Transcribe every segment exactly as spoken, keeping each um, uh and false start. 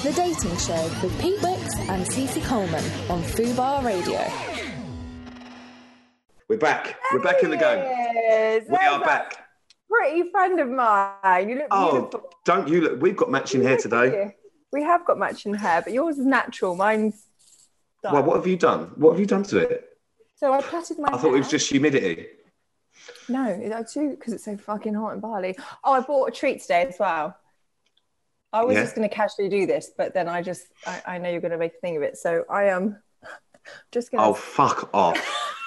The Dating Show with Pete Wicks and Cece Coleman on Fubar Radio. We're back. We're back in the game. Yes, we are back. Pretty friend of mine. You look oh, beautiful. Don't you look? We've got matching hair today. We have got matching hair, but yours is natural. Mine's done. Well, what have you done? What have you done to it? So I plaited my I hair. thought it was just humidity. No, I do, because it's so fucking hot in Bali. Oh, I bought a treat today as well. I was Yeah. just going to casually do this, but then I just, I, I know you're going to make a thing of it. So I am just going to... Oh, fuck off.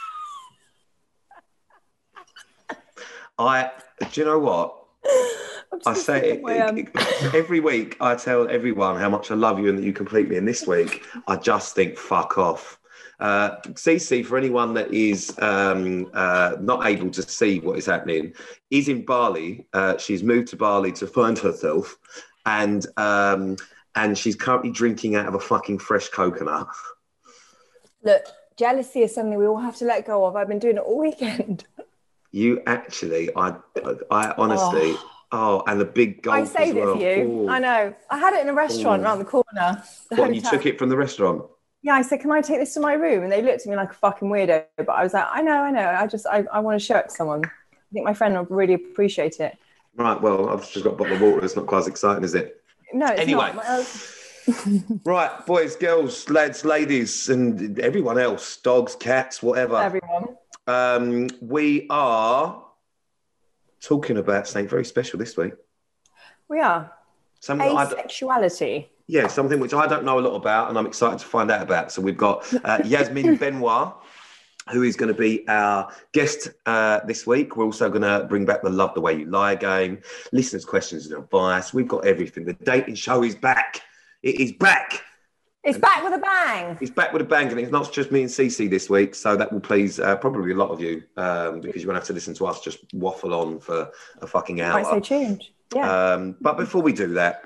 I, do you know what? I say it, um... it, it, every week I tell everyone how much I love you and that you complete me. And this week I just think, fuck off. Uh, Cece, for anyone that is um, uh, not able to see what is happening, is in Bali. Uh, she's moved to Bali to find herself. And um, and she's currently drinking out of a fucking fresh coconut. Look, jealousy is something we all have to let go of. I've been doing it all weekend. You actually, I, I honestly, oh, oh and the big gulp I saved as well. it for you. Ooh. I know. I had it in a restaurant Ooh. around the corner. The What, you hotel. took it from the restaurant? Yeah, I said, can I take this to my room? And they looked at me like a fucking weirdo. But I was like, I know, I know. I just, I, I want to show it to someone. I think my friend will really appreciate it. Right, well, I've just got a bottle of water. It's not quite as exciting, is it? No, it's Anyway. not. My- Right, boys, girls, lads, ladies, and everyone else, dogs, cats, whatever. Everyone. Um, we are talking about something very special this week. We are. Something I d- Asexuality. yeah, something which I don't know a lot about, and I'm excited to find out about. So we've got uh, Yasmin Benoit, who is going to be our guest uh, this week. We're also going to bring back the Love the Way You Lie game, listeners' questions and advice. We've got everything. The dating show is back. It is back. It's back with a bang. It's back with a bang, and it's not just me and Cece this week, so that will please uh, probably a lot of you, um, because you won't have to listen to us just waffle on for a fucking hour. Might stay tuned. Yeah. Um, but before we do that,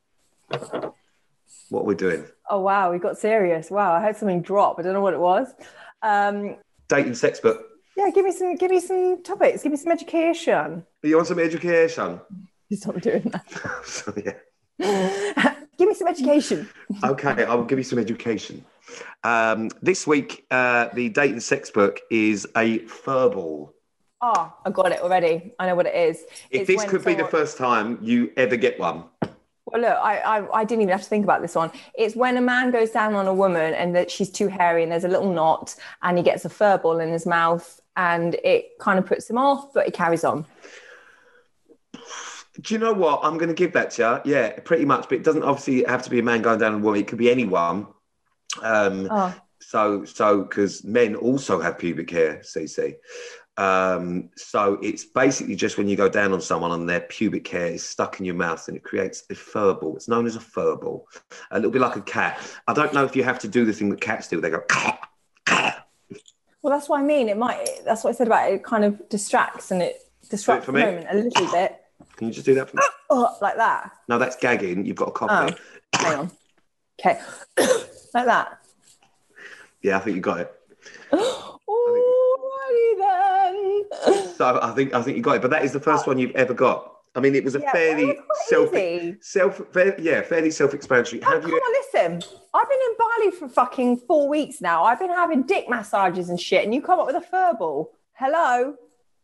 what are we doing? Oh, wow. We got serious. Wow. I heard something drop. I don't know what it was. Um, Dating sex book. yeah, give me some give me some topics. Give me some education. You want some education? Stop doing that. So, yeah. Give me some education. Okay, I will give you some education. Um, this week, uh, the dating sex book is a furball. Oh, I got it already. I know what it is. If It's this when could be the someone- first time you ever get one. Well, look, I, I I didn't even have to think about this one. It's when a man goes down on a woman and that she's too hairy and there's a little knot and he gets a fur ball in his mouth and it kind of puts him off, but he carries on. Do you know what? I'm going to give that to you. Yeah, pretty much. But it doesn't obviously have to be a man going down on a woman. It could be anyone. Um, Oh. So, so because men also have pubic hair, Cece. Um, so it's basically just when you go down on someone and their pubic hair is stuck in your mouth and it creates a fur ball. It's known as a fur ball. A little bit like a cat. I don't know if you have to do the thing that cats do. They go... Well, that's what I mean. It might. That's what I said about it. It kind of distracts and it disrupts for the me. moment a little bit. Can you just do that for me? Oh, like that. No, that's gagging. You've got a cough there. Oh, hang on. Okay, like that. Yeah, I think you got it. Alrighty then. So I think I think you got it. But that is the first one you've ever got. I mean, it was a Yeah, fairly well, it's self, quite easy. self, fair, yeah, fairly self-explanatory. Oh, Have come you? on, listen. I've been in Bali for fucking four weeks now. I've been having dick massages and shit, and you come up with a fur ball. Hello?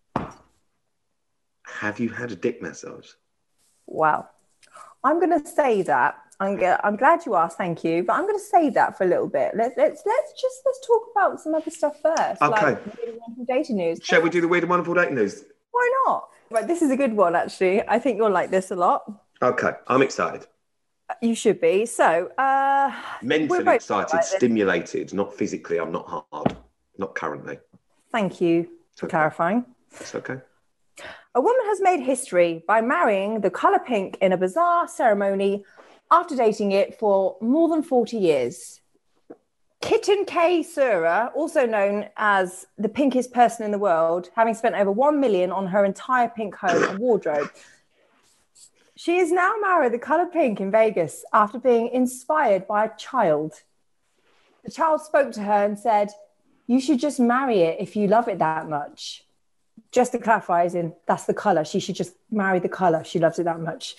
Have you had a dick massage? Wow. I'm going to say that. I'm, go- I'm glad you asked, thank you. But I'm going to save that for a little bit. Let's let's let's just let's talk about some other stuff first. Okay. Like weird and wonderful dating news. Shall we do the weird and wonderful dating news? Why not? Right, this is a good one actually. I think you'll like this a lot. Okay, I'm excited. You should be. So, uh, we're Mentally both excited, like this. stimulated, not physically. I'm not hard, not currently. Thank you for Okay. clarifying. It's okay. A woman has made history by marrying the colour pink in a bizarre ceremony after dating it for more than forty years. Kitten K. Sura, also known as the pinkest person in the world, having spent over one million on her entire pink home and wardrobe. She is now married the colour pink in Vegas after being inspired by a child. The child spoke to her and said, "You should just marry it if you love it that much." Just to clarify, as in, that's the colour. She should just marry the colour. She loves it that much.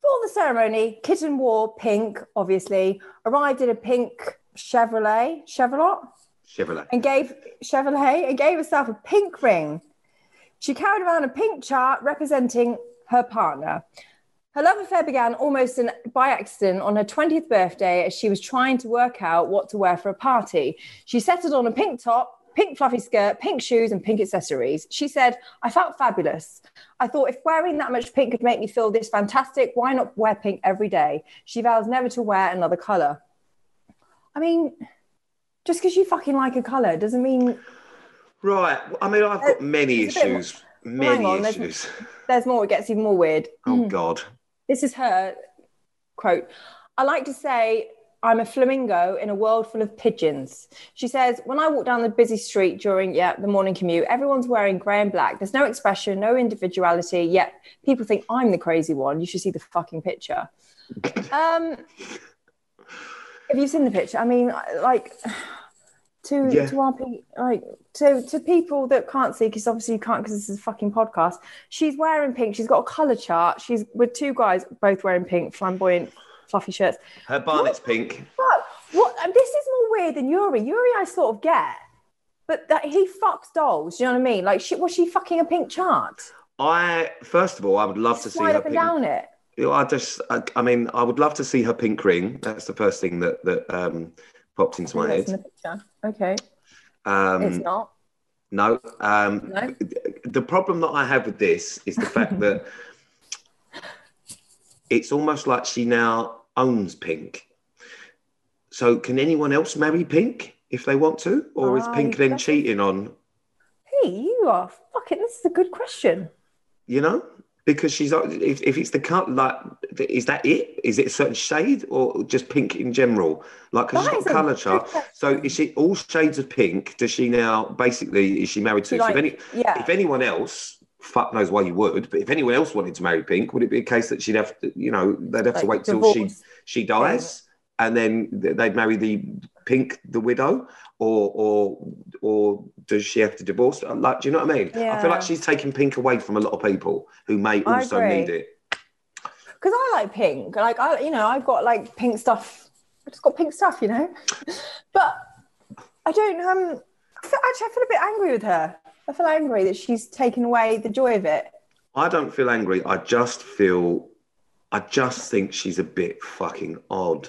For the ceremony, Kitten wore pink, obviously, arrived in a pink Chevrolet, Chevrolet, Chevrolet. and gave Chevrolet and gave herself a pink ring. She carried around a pink chart representing her partner. Her love affair began almost in, by accident on her twentieth birthday as she was trying to work out what to wear for a party. She settled on a pink top, pink fluffy skirt, pink shoes, and pink accessories. She said, I felt fabulous. I thought if wearing that much pink could make me feel this fantastic, why not wear pink every day? She vows never to wear another colour. I mean, just because you fucking like a colour doesn't mean... Right. I mean, I've got many issues. Many on, issues. There's, there's more. It gets even more weird. Oh, God. This is her quote. I like to say I'm a flamingo in a world full of pigeons. She says, when I walk down the busy street during yeah, the morning commute, everyone's wearing grey and black. There's no expression, no individuality, yet people think I'm the crazy one. You should see the fucking picture. Um, have you seen the picture? I mean, like... To yeah. to our pe- like to to people that can't see, because obviously you can't because this is a fucking podcast. She's wearing pink. She's got a colour chart. She's with two guys both wearing pink, flamboyant, fluffy shirts. Her barnet's what? Pink. What? What? And this is more weird than Yuri. Yuri, I sort of get, but that he fucks dolls. You know what I mean? Like, she, was she fucking a pink chart? I first of all, I would love to see Slide her up and pink. down it. I just, I, I mean, I would love to see her pink ring. That's the first thing that that um, popped into my head. In the picture. Okay. Um, it's not. No. Um, no. The problem that I have with this is the fact that it's almost like she now owns pink. So can anyone else marry pink if they want to? Or is Oh, pink then cheating on? Hey, you are fucking, this is a good question. You know? Because she's, if, if it's the cut, like, is that it? Is it a certain shade or just pink in general? Like, because she's got a colour chart. So is she all shades of pink? Does she now, basically, is she married to? Like, so if, any, yeah. if anyone else, fuck knows why you would, but if anyone else wanted to marry pink, would it be a case that she'd have to, you know, they'd have like to wait till she she dies yeah. and then they'd marry the pink, the widow? Or, or, or does she have to divorce? Like, do you know what I mean? Yeah. I feel like she's taking pink away from a lot of people who may also need it. Because I like pink. Like, I, you know, I've got like pink stuff. I just got pink stuff, you know. But I don't. Um, I feel, actually, I feel a bit angry with her. I feel angry that she's taken away the joy of it. I don't feel angry. I just feel. I just think she's a bit fucking odd.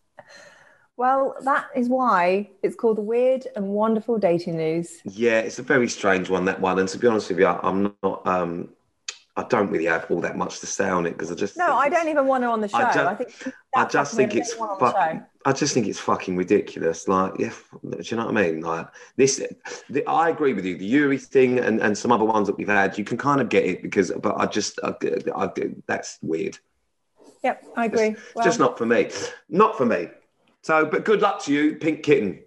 Well, that is why it's called the Weird and Wonderful Dating News. Yeah, it's a very strange one, that one. And to be honest with you, I'm not, um, I don't really have all that much to say on it because I just... No, I don't even want her on the show. I just, I think, I just think it's fucking... I just think it's fucking ridiculous. Like, yeah, do you know what I mean? Like, this... The, I agree with you. The Yuri thing and, and some other ones that we've had, you can kind of get it because... But I just... I, I, that's weird. Yep, I agree. It's well, just not for me. Not for me. So, but good luck to you, Pink Kitten.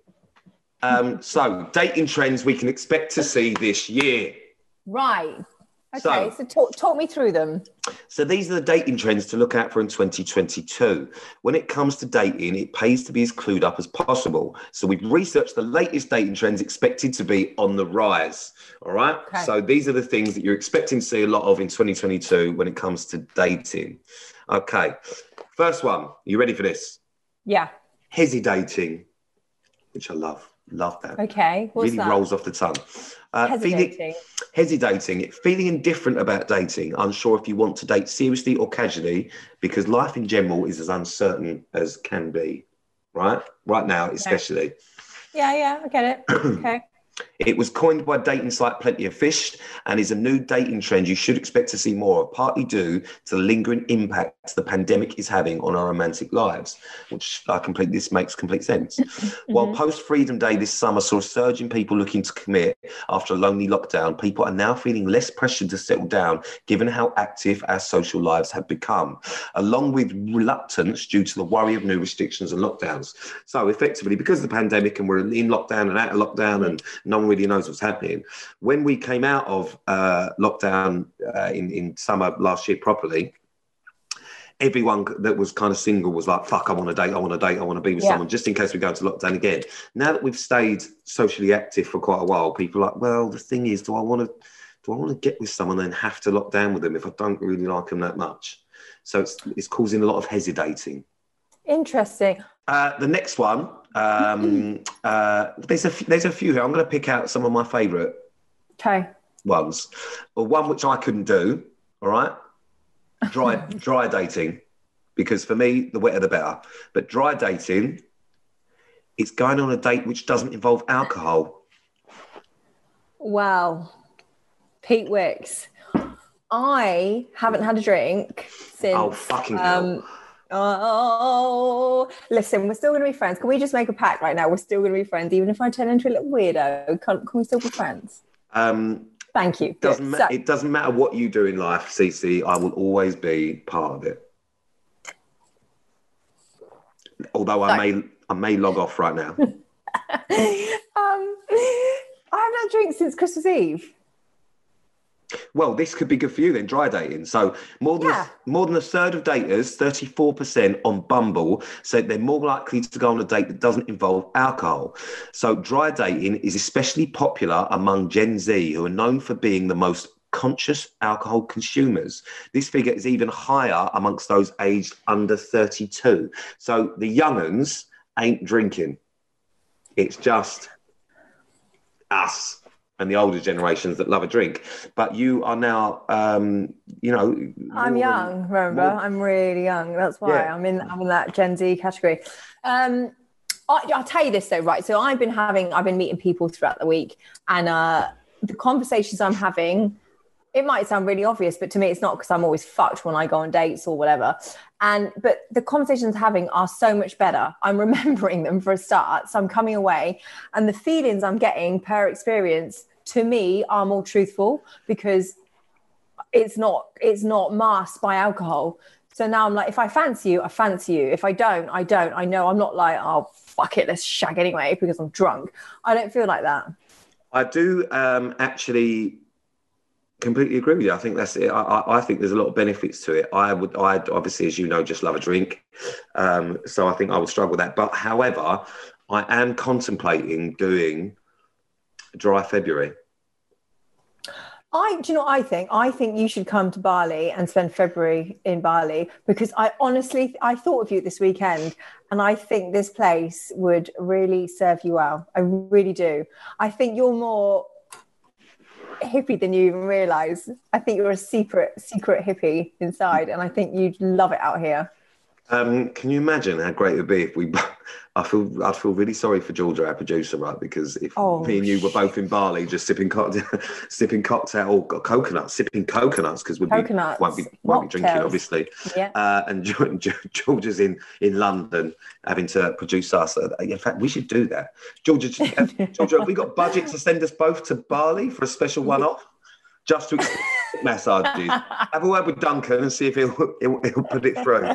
Um, so, dating trends we can expect to see this year. Right. Okay, so, so talk, talk me through them. So these are the dating trends to look out for in twenty twenty-two. When it comes to dating, it pays to be as clued up as possible. So we've researched the latest dating trends expected to be on the rise. All right. Okay. So these are the things that you're expecting to see a lot of in twenty twenty-two when it comes to dating. Okay. First one. You ready for this? Yeah. Hesitating, which I love. Love that. Okay. What's really that? rolls off the tongue. Uh, hesitating. Feeling, hesitating, feeling indifferent about dating, unsure if you want to date seriously or casually, because life in general is as uncertain as can be, right? Right now, especially. Yeah, yeah, I get it. Okay. It was coined by dating site Plenty of Fish and is a new dating trend you should expect to see more of, partly due to the lingering impact the pandemic is having on our romantic lives, which I complete, this makes complete sense. Mm-hmm. While post-Freedom Day this summer saw a surge in people looking to commit after a lonely lockdown, people are now feeling less pressured to settle down given how active our social lives have become, along with reluctance due to the worry of new restrictions and lockdowns. So effectively, because of the pandemic and we're in lockdown and out of lockdown and no one really knows what's happening. When we came out of uh, lockdown uh, in, in summer last year properly, everyone that was kind of single was like, fuck, I want to date, I want to date, I want to be with yeah. someone, just in case we go into lockdown again. Now that we've stayed socially active for quite a while, people are like, well, the thing is, do I want to do I want to get with someone and have to lock down with them if I don't really like them that much? So it's, it's causing a lot of hesitating. Interesting. Uh, the next one, um, uh, there's a f- there's a few here. I'm going to pick out some of my favourite Okay. ones. Well, one which I couldn't do. All right, dry dry dating, because for me the wetter the better. But dry dating, it's going on a date which doesn't involve alcohol. Wow. Pete Wicks. I haven't had a drink since. Oh fucking hell! Um, oh, listen, we're still going to be friends. Can we just make a pact right now? We're still going to be friends, even if I turn into a little weirdo. Can, can we still be friends? Um, Thank you. Doesn't ma- so, it doesn't matter what you do in life, Cece. I will always be part of it. Although I may I may log off right now. um, I haven't had a drink since Christmas Eve. Well, this could be good for you then, dry dating. So more than Yeah. a, more than a third of daters, thirty-four percent on Bumble, said they're more likely to go on a date that doesn't involve alcohol. So dry dating is especially popular among Gen Z, who are known for being the most conscious alcohol consumers. This figure is even higher amongst those aged under thirty-two. So the young'uns ain't drinking. It's just us and the older generations that love a drink. But you are now, um, you know... I'm young, than, remember? More... I'm really young. That's why yeah. I'm in I'm in that Gen Z category. Um, I, I'll tell you this though, right? So I've been having, I've been meeting people throughout the week, and uh, the conversations I'm having, it might sound really obvious, but to me it's not, because I'm always fucked when I go on dates or whatever. And but the conversations I'm having are so much better. I'm remembering them for a start. So I'm coming away, and the feelings I'm getting per experience, to me, are more truthful, because it's not it's not masked by alcohol. So now I'm like, if I fancy you, I fancy you. If I don't, I don't. I know I'm not like, oh, fuck it, let's shag anyway because I'm drunk. I don't feel like that. I do um, actually completely agree with you. I think that's it. I, I think there's a lot of benefits to it. I would, I obviously, as you know, just love a drink. Um, so I think I would struggle with that. But however, I am contemplating doing dry February. I, do you know what I think? I think you should come to Bali and spend February in Bali, because I honestly, I thought of you this weekend, and I think this place would really serve you well. I really do. I think you're more hippie than you even realise. I think you're a secret, secret hippie inside, and I think you'd love it out here. Um, can you imagine how great it would be if we... I feel I'd feel really sorry for Georgia, our producer, right? Because if oh, me and you were both in Bali, just sipping cocktail, sipping cocktail or coconuts, sipping coconuts, because we won't be won't be drinking, obviously. Yeah. Uh, and Georgia's in in London having to produce us. In fact, we should do that. Georgia, Georgia, have we got budget to send us both to Bali for a special one-off? Just to massages. Have a word with Duncan and see if he'll he'll, he'll put it through.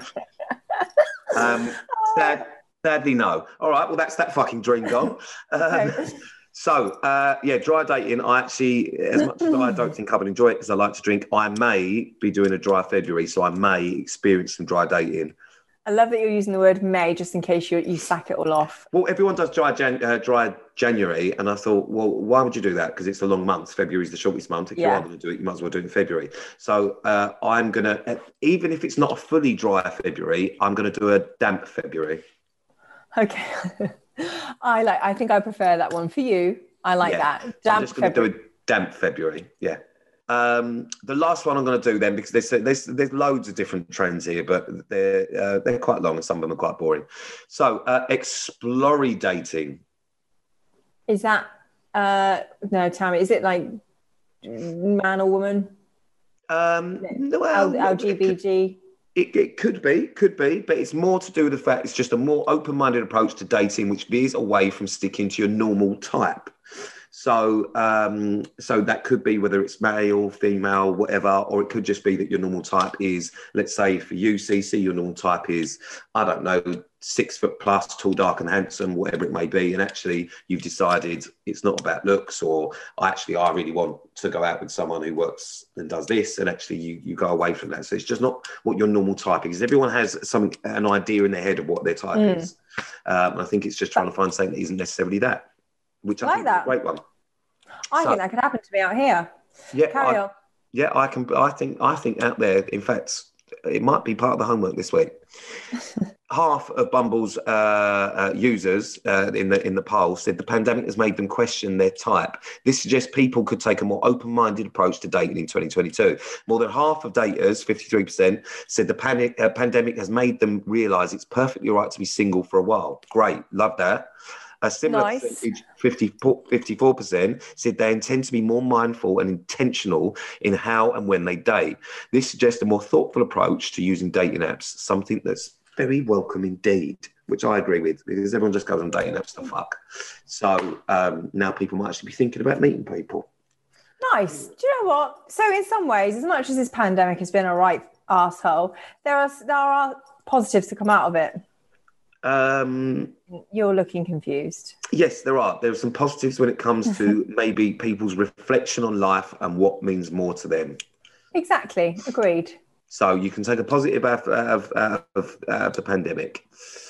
Um, sad, sadly, no. All right, well, that's that fucking dream gone. Um, okay. So, uh, yeah, dry dating, I actually, as much as I don't think I would enjoy it because I like to drink, I may be doing a dry February, so I may experience some dry dating. I love that you're using the word may, just in case you you sack it all off. Well, everyone does dry, Jan- uh, dry January, and I thought, well, why would you do that? Because it's a long month. February is the shortest month. If yeah. you are going to do it, you might as well do it in February. So uh, I'm going to, even if it's not a fully dry February, I'm going to do a damp February. Okay. I like. I think I prefer that one for you. I like yeah. that. Damp I'm just going to do a damp February. Yeah. Um, the last one I'm going to do then, because there's there's there's loads of different trends here, but they're uh, they're quite long and some of them are quite boring. So, uh, exploratory dating. Is that uh, no, Tammy? Is it like man or woman? Um, well, L G B T. It, it could be, could be, but it's more to do with the fact it's just a more open-minded approach to dating, which veers away from sticking to your normal type. So, um, so that could be whether it's male, female, whatever, or it could just be that your normal type is, let's say for you, Cece, your normal type is, I don't know, six foot plus, tall, dark and handsome, whatever it may be. And actually you've decided it's not about looks, or actually I really want to go out with someone who works and does this. And actually you, you go away from that. So it's just not what your normal type is. Everyone has something, an idea in their head of what their type mm. is. Um, I think it's just trying to find something that isn't necessarily that. Which I, I like think that. Is a great one. I so, think that could happen to me out here. Yeah, Carry I, on. Yeah, I can. I think. I think out there. In fact, it might be part of the homework this week. Half of Bumble's uh, uh, users uh, in the in the poll said the pandemic has made them question their type. This suggests people could take a more open-minded approach to dating in twenty twenty-two. More than half of daters, fifty-three percent, said the panic, uh, pandemic has made them realise it's perfectly all right to be single for a while. Great, love that. A similar Nice. percentage, fifty-four percent, said they intend to be more mindful and intentional in how and when they date. This suggests a more thoughtful approach to using dating apps, something that's very welcome indeed, which I agree with, because everyone just goes on dating apps to fuck. So um, now people might actually be thinking about meeting people. Nice. Do you know what? So in some ways, as much as this pandemic has been a right arsehole, there are there are positives to come out of it. Um, You're looking confused. yes, there are. There are some positives when it comes to maybe people's reflection on life and what means more to them. Exactly. Agreed. So you can take a positive out of, of, of, of the pandemic.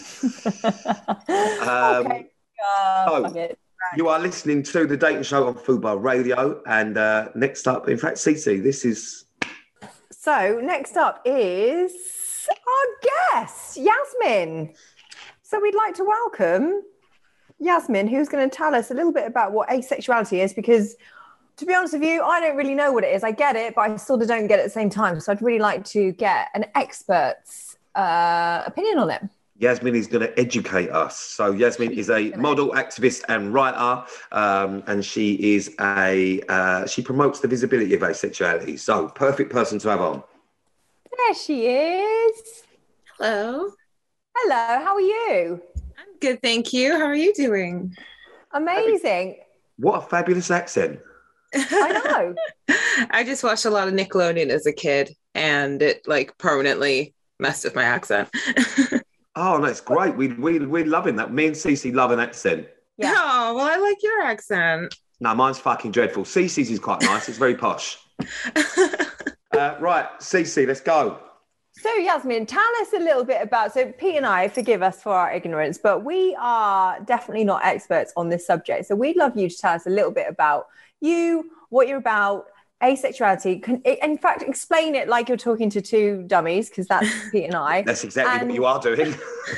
um, Okay. Uh, so- fuck it. You are listening to The Dating Show on Fubar Radio. And uh, next up, in fact, Cece, this is... So next up is our guest, Yasmin. So we'd like to welcome Yasmin, who's going to tell us a little bit about what asexuality is, because to be honest with you, I don't really know what it is. I get it, but I sort of don't get it at the same time. So I'd really like to get an expert's uh, opinion on it. Yasmin is going to educate us. So Yasmin is a model, activist and writer, um, and she is a uh, she promotes the visibility of asexuality. So perfect person to have on. There she is. Hello. Hello, how are you? I'm good, thank you. How are you doing? Amazing. What a fabulous accent. I know. I just watched a lot of Nickelodeon as a kid, and it like permanently messed with my accent. Oh, that's great. We we we're loving that. Me and Cece love an accent. Yeah. Oh, well, I like your accent. No, mine's fucking dreadful. Cece's is quite nice. It's very posh. Uh, right, Cece, let's go. So, Yasmin, tell us a little bit about. So, Pete and I, forgive us for our ignorance, but we are definitely not experts on this subject. So, we'd love you to tell us a little bit about you, what you're about, asexuality. Can, in fact, explain it like you're talking to two dummies, because that's Pete and I. That's exactly And- what you are doing.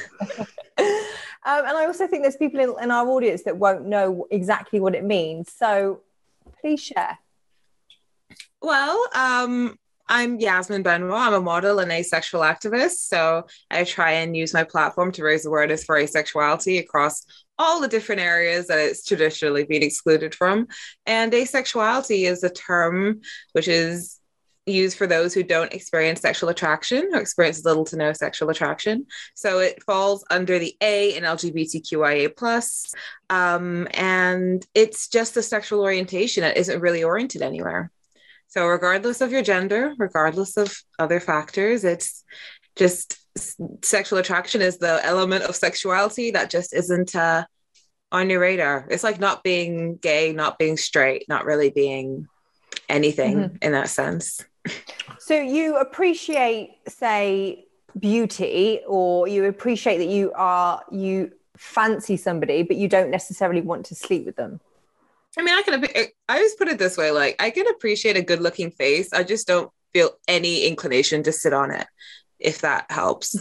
Um, and I also think there's people in, in our audience that won't know exactly what it means. So, please share. Well, um, I'm Yasmin Benoit. I'm a model and asexual activist. So I try and use my platform to raise awareness for asexuality across all the different areas that it's traditionally been excluded from. And asexuality is a term which is used for those who don't experience sexual attraction or experience little to no sexual attraction. So it falls under the A in L G B T Q I A plus. Um, and it's just a sexual orientation that isn't really oriented anywhere. So regardless of your gender, regardless of other factors, it's just sexual attraction is the element of sexuality that just isn't uh, on your radar. It's like not being gay, not being straight, not really being anything Mm-hmm. in that sense. So, you appreciate, say, beauty, or you appreciate that you are, you fancy somebody, but you don't necessarily want to sleep with them. I mean, I can, I always put it this way, like I can appreciate a good looking face. I just don't feel any inclination to sit on it, if that helps.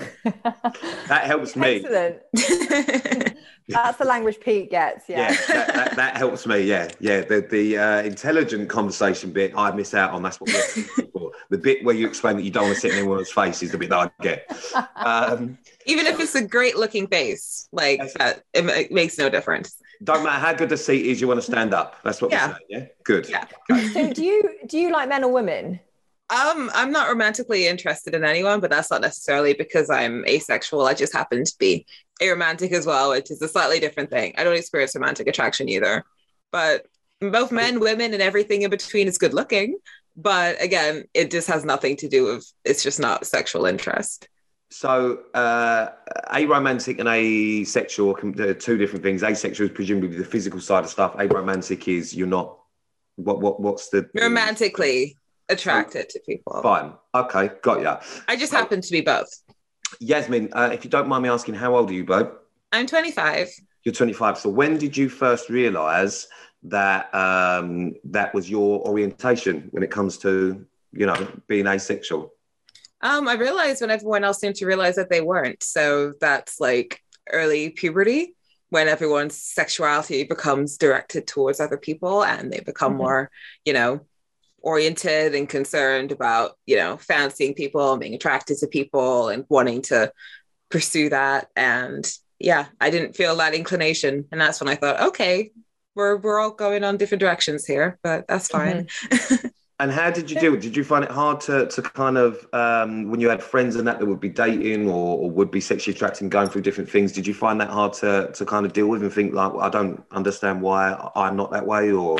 That helps me. Excellent. That's the language Pete gets. Yeah. Yeah, that, that, that helps me. Yeah, yeah. The the uh, intelligent conversation bit I miss out on. That's what we're looking for. The bit where you explain that you don't want to sit in anyone's face is the bit that I get. Um, Even if it's a great looking face, like that, it, it makes no difference. don't matter how good the seat is, you want to stand up. That's what Yeah. we're saying. Yeah, good. Yeah. So, do you do you like men or women? Um, I'm not romantically interested in anyone, but that's not necessarily because I'm asexual. I just happen to be aromantic as well, which is a slightly different thing. I don't experience romantic attraction either. But both men, women, and everything in between is good looking. But again, it just has nothing to do with, it's just not sexual interest. So, uh, aromantic and asexual are two different things. Asexual is presumably the physical side of stuff. Aromantic is you're not. What what what's the Romantically attracted to people. Fine. Okay, got ya. I just happen to be both. Yasmin, uh, if you don't mind me asking, how old are you, babe? I'm twenty-five. You're twenty-five. So when did you first realise that um, that was your orientation when it comes to, you know, being asexual? Um, I realized when everyone else seemed to realize that they weren't. So that's like early puberty, when everyone's sexuality becomes directed towards other people and they become mm-hmm. more, you know, oriented and concerned about, you know, fancying people and being attracted to people and wanting to pursue that. And yeah, I didn't feel that inclination. And that's when I thought, okay, we're we're all going on different directions here, but that's fine. Mm-hmm. And how did you deal? Did you find it hard to to kind of, um, when you had friends and that that would be dating or, or would be sexually attracted and going through different things, did you find that hard to to kind of deal with and think like, well, I don't understand why I'm not that way? Or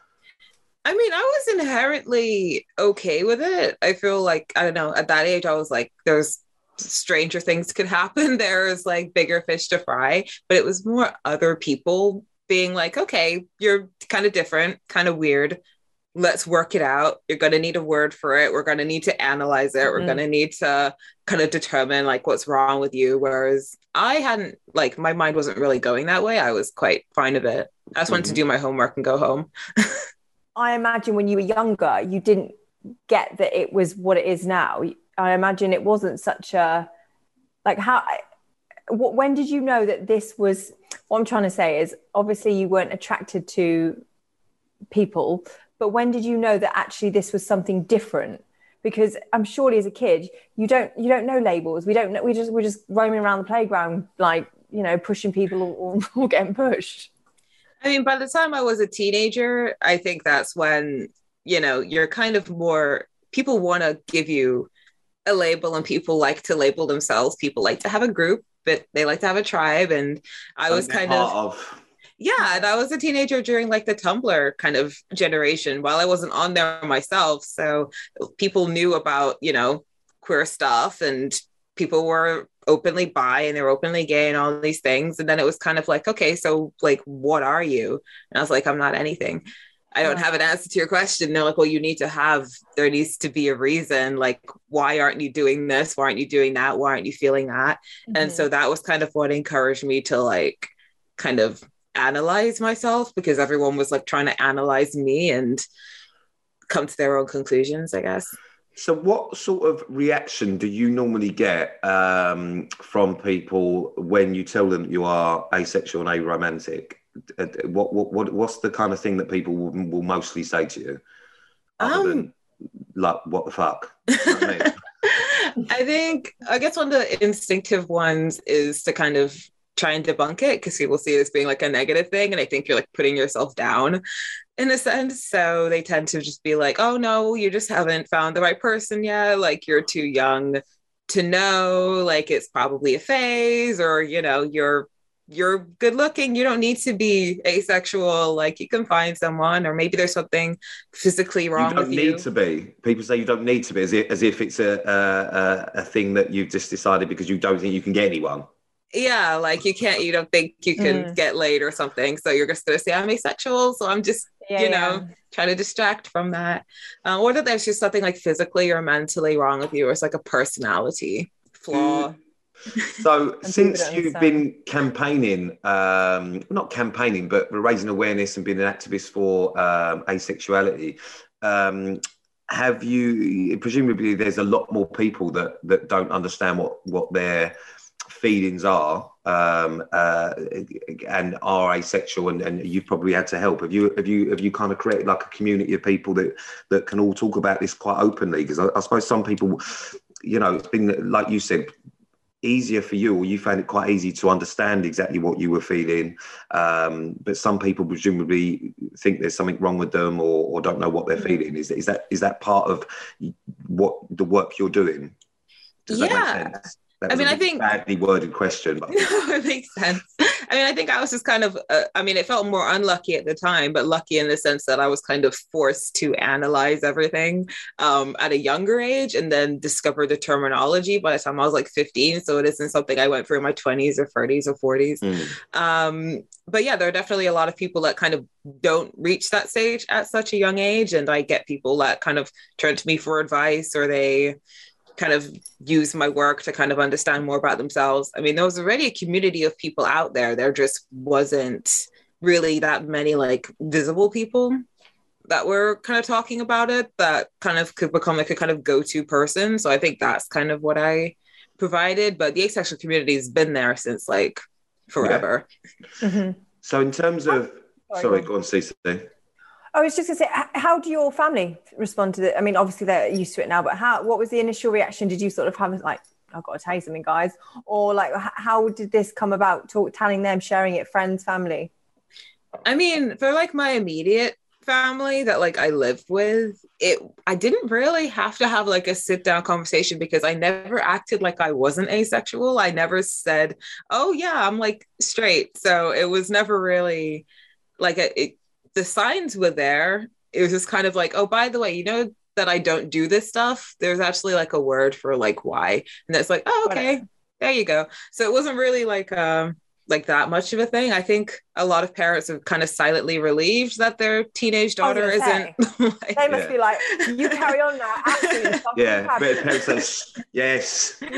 I mean, I was inherently okay with it. I feel like, I don't know, at that age, I was like, there's stranger things could happen. There's like bigger fish to fry, but it was more other people being like, okay, you're kind of different, kind of weird. Let's work it out. You're going to need a word for it. We're going to need to analyze it. Mm-hmm. We're going to need to kind of determine like what's wrong with you. Whereas I hadn't, like, my mind wasn't really going that way. I was quite fine with it. I just wanted mm-hmm. to do my homework and go home. I imagine when you were younger, you didn't get that it was what it is now. I imagine it wasn't such a, like how, what, when did you know that this was, what I'm trying to say is obviously you weren't attracted to people, but when did you know that actually this was something different? Because I'm surely as a kid, you don't, you don't know labels. We don't know, we just, we're just roaming around the playground, like, you know, pushing people or, or getting pushed. I mean, by the time I was a teenager, I think that's when, you know, you're kind of more, people want to give you a label and people like to label themselves. People like to have a group, but they like to have a tribe. And I was kind of, of, yeah, and I was a teenager during like the Tumblr kind of generation while I wasn't on there myself. So people knew about, you know, queer stuff and people were openly bi and they were openly gay and all these things. And then it was kind of like, okay, so like, what are you? And I was like, I'm not anything. I don't have an answer to your question. And they're like, well, you need to have, there needs to be a reason. Like, why aren't you doing this? Why aren't you doing that? Why aren't you feeling that? Mm-hmm. And so that was kind of what encouraged me to like, kind of analyze myself, because everyone was like trying to analyze me and come to their own conclusions, I guess. So what sort of reaction do you normally get um, from people when you tell them you are asexual and aromantic? What, what, what, what's the kind of thing that people will, will mostly say to you? Other um, than, like, what the fuck? You know what I mean? I think, I guess one of the instinctive ones is to kind of try and debunk it, because people see it as being like a negative thing. And I think you're like putting yourself down in a sense. So they tend to just be like, oh no, you just haven't found the right person yet. Like, you're too young to know, like it's probably a phase, or, you know, you're, you're good looking. You don't need to be asexual. Like, you can find someone, or maybe there's something physically wrong with you. You don't need to be. People say you don't need to be, as if, as if it's a, a, a thing that you've just decided because you don't think you can get anyone. Yeah, like you can't, you don't think you can mm. get laid or something. So you're just going to say, I'm asexual. So I'm just, yeah, you know, yeah. trying to distract from that. Um, or that there's just something like physically or mentally wrong with you, or it's like a personality flaw. Mm. So since you've been campaigning, um, not campaigning, but raising awareness and being an activist for um, asexuality, um, have you, presumably there's a lot more people that, that don't understand what, what their feelings are um, uh, and are asexual, and, and you've probably had to help. Have you have you have you kind of created like a community of people that that can all talk about this quite openly? Because I, I suppose some people, you know, it's been, like you said, easier for you, or you found it quite easy to understand exactly what you were feeling, um, but some people presumably think there's something wrong with them, or, or don't know what they're feeling. Is, is that is that part of what the work you're doing? Does yeah. that make sense? I mean, I think badly worded question, but no, it makes sense. I mean, I think I was just kind of, uh, I mean, it felt more unlucky at the time, but lucky in the sense that I was kind of forced to analyze everything um, at a younger age, and then discover the terminology by the time I was like fifteen. So it isn't something I went through in my twenties or thirties or forties. Mm. Um, but yeah, there are definitely a lot of people that kind of don't reach that stage at such a young age. And I get people that kind of turn to me for advice, or they kind of use my work to kind of understand more about themselves. I mean, there was already a community of people out there. There just wasn't really that many like visible people. that were kind of talking about it that kind of could become like a kind of go-to person. So I think that's kind of what I provided. But the asexual community has been there since like forever. Yeah. Mm-hmm. So in terms of, oh, sorry, sorry, go on, Cece. I was just going to say, how do your family respond to it? I mean, obviously they're used to it now, but how? What was the initial reaction? Did you sort of have like, I've got to tell you something, guys? Or like, how did this come about? Talk, telling them, sharing it, friends, family? I mean, for like my immediate family that like I live with, it I didn't really have to have like a sit down conversation because I never acted like I wasn't asexual. I never said, oh yeah, I'm like straight. So it was never really like a, it, the signs were there. It was just kind of like, oh, by the way, you know that I don't do this stuff. There's actually like a word for like why. And that's like, oh, okay, there you go. So it wasn't really like, um, like that much of a thing. I think a lot of parents are kind of silently relieved that their teenage daughter isn't. Like, they must yeah. be like, you carry on now. Absolutely. Yeah, but parents say, yes. Yeah,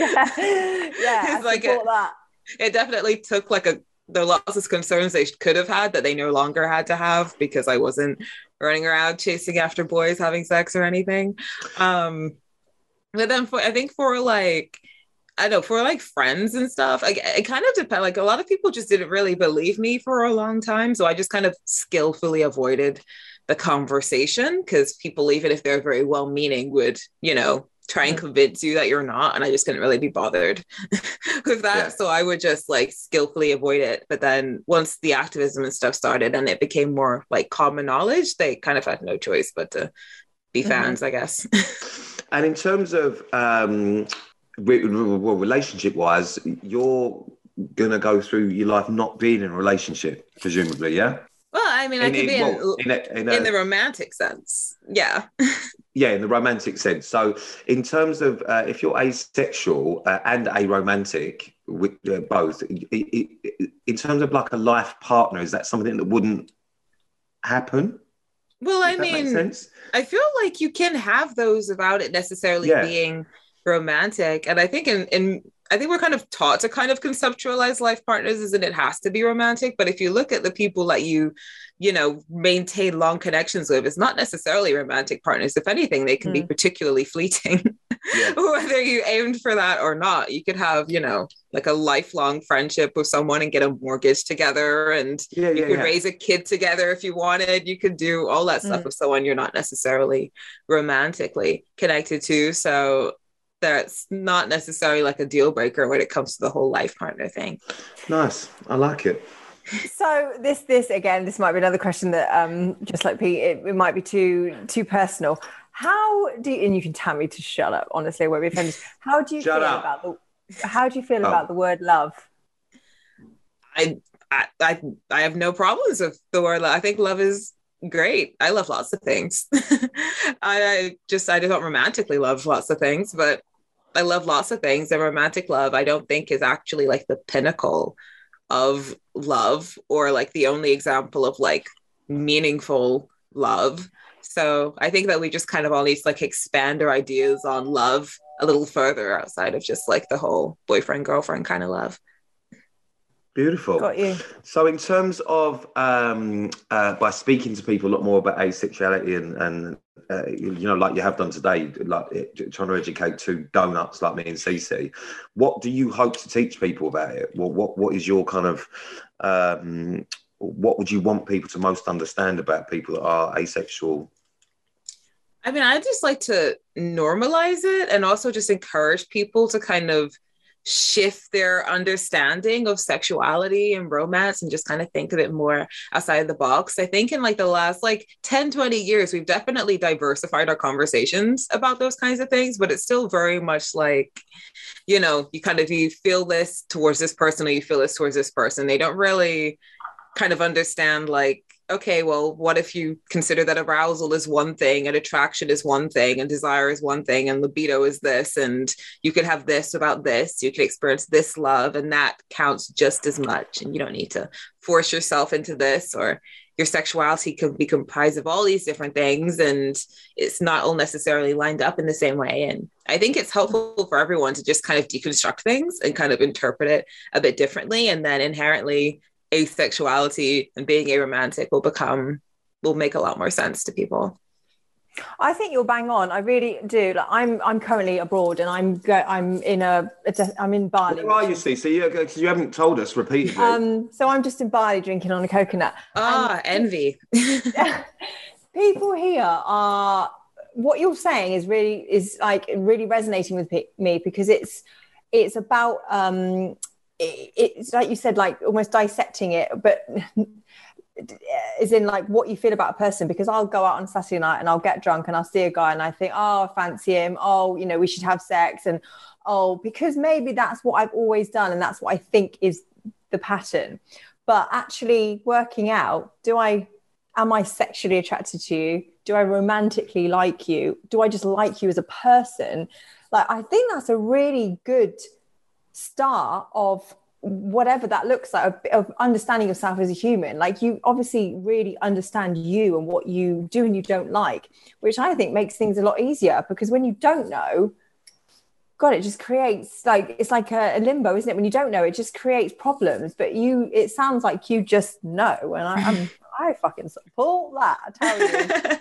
yeah. It's like it, that. It definitely took like a, there are lots of concerns they could have had that they no longer had to have because I wasn't running around chasing after boys having sex or anything. Um, but then for, I think for like, I don't know, for like friends and stuff, like, it kind of depends. Like a lot of people just didn't really believe me for a long time. So I just kind of skillfully avoided the conversation because people, even if they're very well-meaning, would, you know, try and convince you that you're not. And I just couldn't really be bothered with that. Yeah. So I would just like skillfully avoid it. But then once the activism and stuff started and it became more like common knowledge, they kind of had no choice but to be fans, mm-hmm. I guess. And in terms of, um, well, relationship-wise, you're going to go through your life not being in a relationship, presumably, yeah? Well, I mean, in I could be well, in, in, a, in, a, in the romantic sense. Yeah. Yeah, in the romantic sense. So in terms of uh, if you're asexual uh, and aromantic, with uh, both, it, it, in terms of like a life partner, is that something that wouldn't happen? Well, I mean, I feel like you can have those without it necessarily yeah. being romantic. And I think in, in I think we're kind of taught to kind of conceptualize life partners as in it has to be romantic. But if you look at the people that you, you know, maintain long connections with, it's not necessarily romantic partners. If anything, they can mm. be particularly fleeting, yeah. whether you aimed for that or not. You could have, you know, like a lifelong friendship with someone and get a mortgage together. And yeah, you yeah, could yeah. raise a kid together if you wanted. You could do all that stuff mm. with someone you're not necessarily romantically connected to. So that's not necessarily like a deal breaker when it comes to the whole life partner thing. Nice. I like it. So this, this again, this might be another question that, um, just like Pete, it, it might be too, too personal. How do you, and you can tell me to shut up, honestly, I won't be offended. How do you shut feel up. about the, how do you feel oh. about the word love? I, I, I, I have no problems with the word love. I think love is great. I love lots of things. I, I just, I don't romantically love lots of things, but I love lots of things. And romantic love, I don't think is actually like the pinnacle of love or like the only example of like meaningful love. So I think that we just kind of all need to like expand our ideas on love a little further outside of just like the whole boyfriend, girlfriend kind of love. Beautiful. Got you. So in terms of, um, uh, by speaking to people a lot more about asexuality and, and uh, you, you know, like you have done today, like it, trying to educate two donuts like me and Cece, what do you hope to teach people about it? Well, what what is your kind of, um, what would you want people to most understand about people that are asexual? I mean, I just like to normalize it and also just encourage people to kind of shift their understanding of sexuality and romance and just kind of think of it more outside the box. I think in like the last like ten, twenty years, we've definitely diversified our conversations about those kinds of things, but it's still very much like, you know, you kind of, you feel this towards this person or you feel this towards this person. They don't really kind of understand like, okay, well, what if you consider that arousal is one thing and attraction is one thing and desire is one thing and libido is this, and you could have this about this, you could experience this love and that counts just as much, and you don't need to force yourself into this, or your sexuality can be comprised of all these different things and it's not all necessarily lined up in the same way. And I think it's helpful for everyone to just kind of deconstruct things and kind of interpret it a bit differently, and then inherently asexuality and being aromantic will become will make a lot more sense to people. I think you're bang on. I really do. Like, I'm I'm currently abroad, and I'm go, I'm in a it's a I'm in Bali. Where are you, Cece? Because you haven't told us repeatedly. Um, so I'm just in Bali drinking on a coconut. Ah, and envy. People here are. What you're saying is really is like really resonating with me, because it's it's about um, it, it's like you said, like almost dissecting it, but. Is in like what you feel about a person, because I'll go out on Saturday night and I'll get drunk and I'll see a guy and I think, oh, I fancy him, oh, you know, we should have sex, and oh, because maybe that's what I've always done and that's what I think is the pattern. But actually working out, do I am I sexually attracted to you? Do I romantically like you? Do I just like you as a person? Like, I think that's a really good start of whatever that looks like, of, of understanding yourself as a human. Like, you obviously really understand you and what you do and you don't like, which I think makes things a lot easier, because when you don't know, God, it just creates like, it's like a, a limbo, isn't it? When you don't know, it just creates problems. But you, it sounds like you just know, and I, I'm, I fucking support that, I tell you.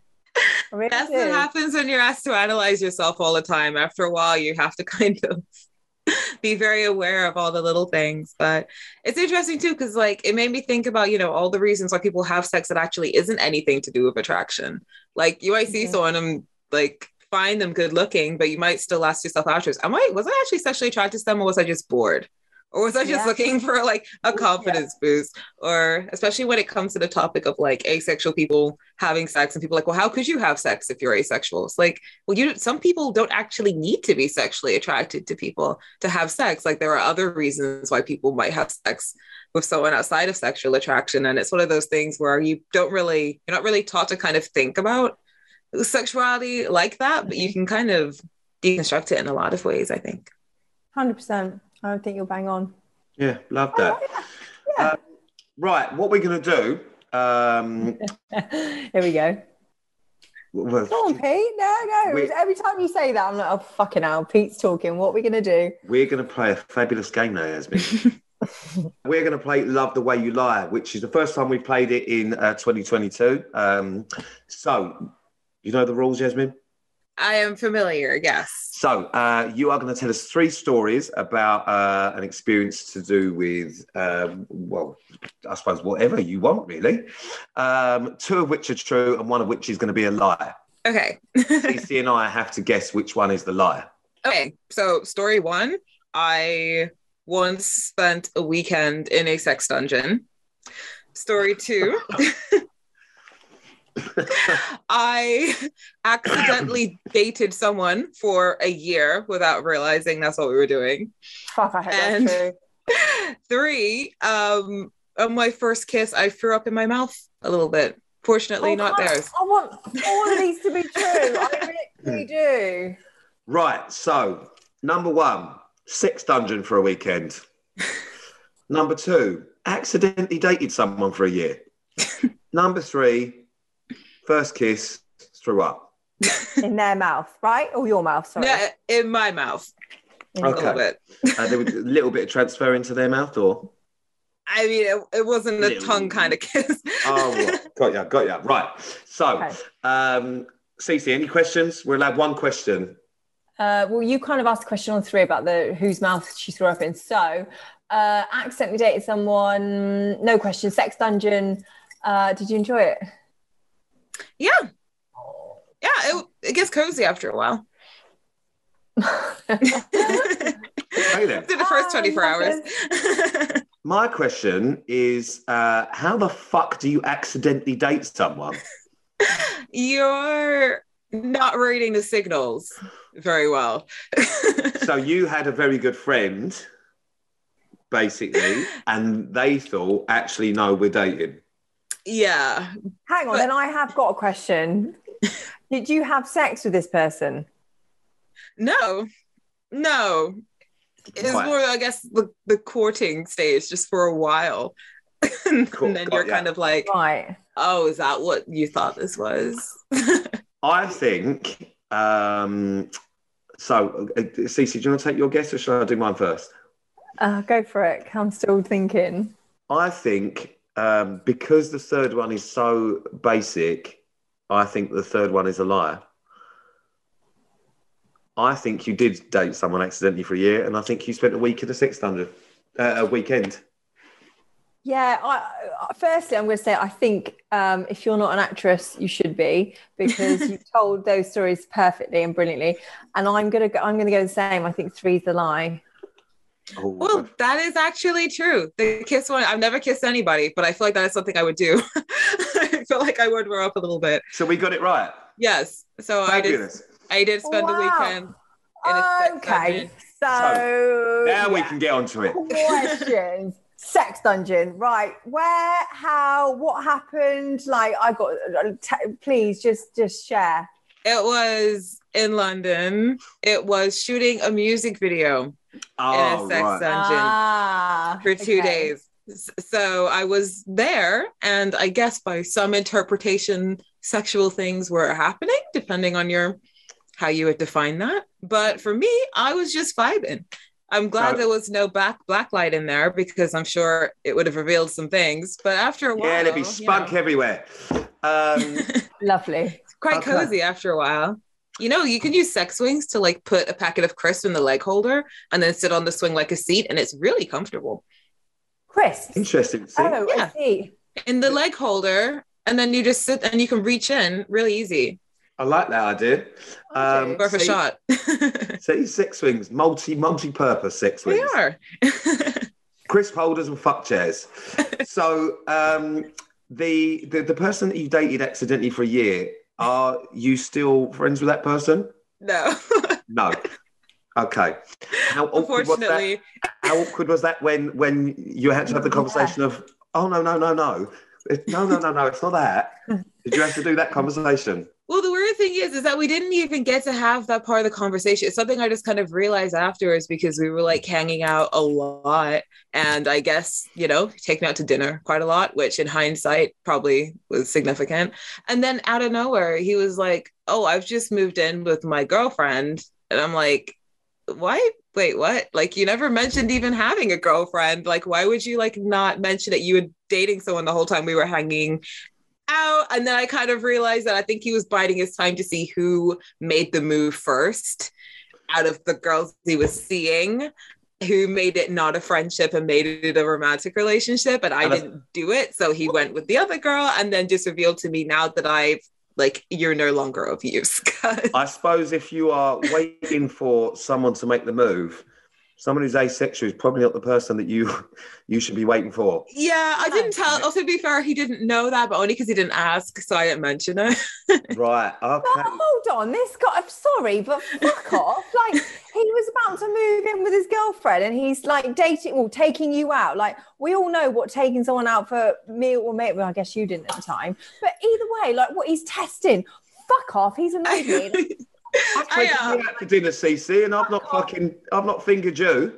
I really That's do. what happens when you're asked to analyze yourself all the time. After a while, you have to kind of be very aware of all the little things. But it's interesting too, because like it made me think about, you know, all the reasons why people have sex that actually isn't anything to do with attraction. Like, you might see mm-hmm. someone and like find them good looking, but you might still ask yourself afterwards, am I was I actually sexually attracted to them, or was I just bored? Or was I just yeah. looking for like a confidence yeah. boost? Or especially when it comes to the topic of like asexual people having sex, and people are like, well, how could you have sex if you're asexual? It's like, well, you some people don't actually need to be sexually attracted to people to have sex. Like, there are other reasons why people might have sex with someone outside of sexual attraction. And it's one of those things where you don't really, you're not really taught to kind of think about sexuality like that, but you can kind of deconstruct it in a lot of ways, I think. one hundred percent. I don't think you'll bang on. Yeah, love that. Oh, yeah. Yeah. Uh, right, what we're going to do... Um, Here we go. Well, Go on, Pete. No, no. Every time you say that, I'm like, oh, fucking hell. Pete's talking. What are we going to do? We're going to play a fabulous game now, Yasmin. We're going to play Love the Way You Lie, which is the first time we played it in uh, twenty twenty-two. Um, so, you know the rules, Yasmin? I am familiar, yes. So uh, you are going to tell us three stories about uh, an experience to do with, um, well, I suppose whatever you want, really. Um, two of which are true and one of which is going to be a lie. Okay. Cece and I have to guess which one is the lie. Okay, so story one, I once spent a weekend in a sex dungeon. Story two... I accidentally dated someone for a year without realizing that's what we were doing. Fuck, I heard and that's true. Three, um, on my first kiss, I threw up in my mouth a little bit. Fortunately, oh, not theirs. I want all of these to be true. I really do. Right, so number one, sex dungeon for a weekend. Number two, accidentally dated someone for a year. Number three, first kiss, threw up. In their mouth, right? Or your mouth, sorry. No, in my mouth. Okay. A little bit. uh, there was a little bit of transfer into their mouth, or? I mean, it, it wasn't a little. Tongue kind of kiss. Oh, right. Got ya, got ya. Right. So, okay. um, Cece, any questions? We'll have one question. Uh, well, you kind of asked a question on three about the whose mouth she threw up in. So, uh, accidentally dated someone, no question, sex dungeon. Uh, did you enjoy it? Yeah. Yeah, it, it gets cozy after a while. Okay, then. Did the first twenty-four hours. My question is, uh, how the fuck do you accidentally date someone? You're not reading the signals very well. So you had a very good friend, basically, and they thought, actually, no, we're dating. Yeah. Hang on, but... then I have got a question. Did you have sex with this person? No. No. It's right. more, I guess, the, the courting stage, just for a while. and cool. then Got you're ya. kind of like, right. Oh, is that what you thought this was? I think, um, so, uh, Cece, do you want to take your guess, or should I do mine first? Uh, go for it. I'm still thinking. I think Um, because the third one is so basic, I think the third one is a lie. I think you did date someone accidentally for a year, and I think you spent a week at a six hundred, uh, a weekend. Yeah, I, firstly, I'm going to say I think um, if you're not an actress, you should be, because you told those stories perfectly and brilliantly. And I'm going to go, I'm going to go the same. I think three's the lie. Oh, Well, that is actually true. The kiss one, I've never kissed anybody, but I feel like that is something I would do. I feel like I would wear up a little bit. so we got it right. Yes. So I did. Fabulous. I did spend Wow. a weekend. In a sex Okay, dungeon. so, So, Now we yeah. can get onto it. Questions. Sex dungeon, right? Where, how, what happened? Like, I got. T- please, just just share. It was in London. It was shooting a music video in Oh, a sex right. dungeon Ah, for two okay. days. S- So I was there, and I guess by some interpretation, sexual things were happening, depending on your how you would define that. But for me, I was just vibing. I'm glad So- there was no back black light in there, because I'm sure it would have revealed some things. But after a while, Yeah, there'd be you spunk know, everywhere. Um, Lovely. quite Okay. cozy after a while. You know, you can use sex swings to like put a packet of crisps in the leg holder and then sit on the swing like a seat, and it's really comfortable. Chris. interesting. See? Oh, Yeah. I see. In the leg holder, and then you just sit and you can reach in really easy. I like that idea. I Um, do. Worth a see- shot. See, six swings, multi multi-purpose six They swings. are. Crisp holders and fuck chairs. So um, the, the the person that you dated accidentally for a year, are you still friends with that person? No. No. Okay. How awkward was that? Unfortunately. How awkward was that when when you had to have the conversation of, oh no no no no, It- no no no no, it's not that. Did you have to do that conversation? Well, the weird thing is, is that we didn't even get to have that part of the conversation. It's something I just kind of realized afterwards, because we were like hanging out a lot. And I guess, you know, taking out to dinner quite a lot, which in hindsight probably was significant. And then out of nowhere, he was like, oh, I've just moved in with my girlfriend. And I'm like, what? Wait, what? Like, you never mentioned even having a girlfriend. Like, why would you like not mention that you were dating someone the whole time we were hanging out? And then I kind of realized that I think he was biding his time to see who made the move first out of the girls he was seeing, who made it not a friendship and made it a romantic relationship. And I And I- didn't do it. So he went with the other girl, and then just revealed to me now that I've like, you're no longer of use. I suppose if you are waiting for someone to make the move, someone who's asexual is probably not the person that you you should be waiting for. Yeah, I didn't tell. Also, to be fair, he didn't know that, but only because he didn't ask, so I didn't mention it. Right. But Okay. hold on, this guy, I'm sorry, but fuck off. Like, he was about to move in with his girlfriend and he's like dating or taking you out. Like, we all know what taking someone out for meal or mate, well, I guess you didn't at the time. But either way, like, what he's testing, fuck off. He's amazing. I've I, taken uh, you out to dinner, C C, and I've not fucking, I've not fingered you.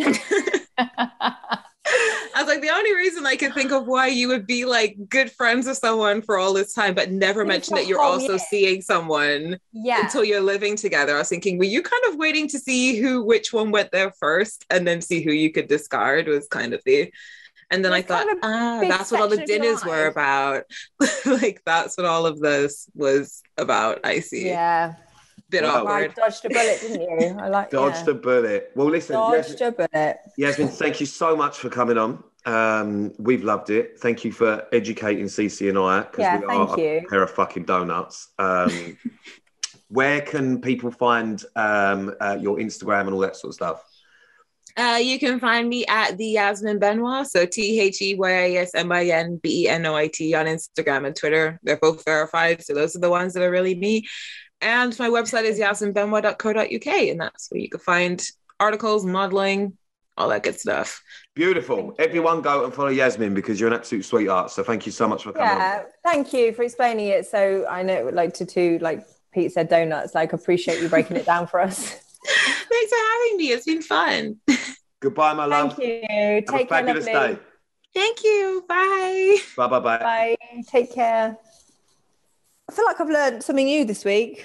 I was like, the only reason I could think of why you would be like good friends with someone for all this time, but never It's mention the that you're whole also year. seeing someone Yeah. until you're living together. I was thinking, were you kind of waiting to see who, which one went there first, and then see who you could discard? Was kind of the. And then It's I thought, kind of ah, big that's what all the section of dinners were life. about. Like, that's what all of this was about. I see. Yeah. Bit Wow. I awkward. dodged a bullet, didn't you? I like Dodged yeah. a bullet. Well, listen, Dodged Yasmin, a bullet. Yasmin, thank you so much for coming on. Um, we've loved it. Thank you for educating C C and I, because Yeah, we thank are you. a pair of fucking donuts. Um, where can people find um, uh, your Instagram and all that sort of stuff? Uh, you can find me at the Yasmin Benoit, so T H E Y A S M I N B E N O I T on Instagram and Twitter. They're both verified, so those are the ones that are really me. And my website is yasmin benoit dot co dot U K, and that's where you can find articles, modeling, all that good stuff. Beautiful. Everyone go and follow Yasmin, because you're an absolute sweetheart. So thank you so much for coming on. Yeah. Thank you for explaining it. So I know, like, to two, like Pete said, donuts. Like, appreciate you breaking it down for us. Thanks for having me. It's been fun. Goodbye, my love. Thank you. Have Take a care, fabulous lovely. day. Thank you. Bye. Bye, bye, bye. Bye. Take care. I feel like I've learned something new this week.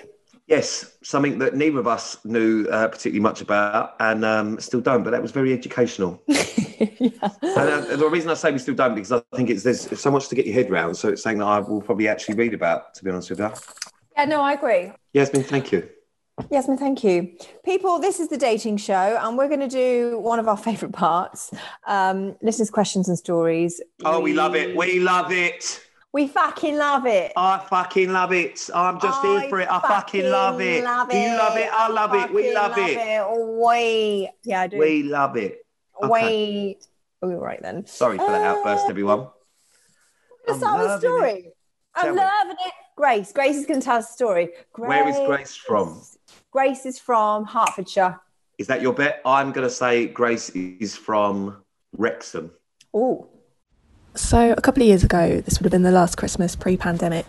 Yes, something that neither of us knew uh, particularly much about, and um, still don't. But that was very educational. yeah. And uh, the reason I say we still don't, because I think it's there's so much to get your head around. So it's something that I will probably actually read about, to be honest with you. Yeah, no, I agree. Yasmin, thank you. Yasmin, thank you. People, this is the dating show, and we're going to do one of our favourite parts, um, listeners' questions and stories. Oh, we, we love it. We love it. We fucking love it. I fucking love it. I'm just I here for it. I fucking, fucking love it. Love it. Do you love it? I love I it. We love, love it. it. We, yeah, I do. We love it. Okay. We, oh, right then. Sorry for that uh, outburst, everyone. Let's start with a story. It. I'm tell loving me. it. Grace. Grace is going to tell us a story. Grace. Where is Grace from? Grace is from Hertfordshire. Is that your bet? I'm going to say Grace is from Wrexham. Oh. So a couple of years ago, this would have been the last Christmas pre-pandemic,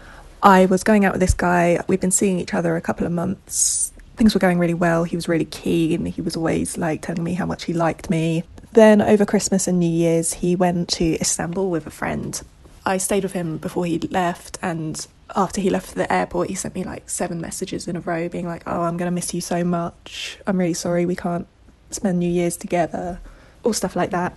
I was going out with this guy. We'd been seeing each other a couple of months. Things were going really well. He was really keen. He was always like telling me how much he liked me. Then over Christmas and New Year's, he went to Istanbul with a friend. I stayed with him before he left, and after he left for the airport, he sent me like seven messages in a row being like, oh, I'm going to miss you so much. I'm really sorry we can't spend New Year's together. All stuff like that.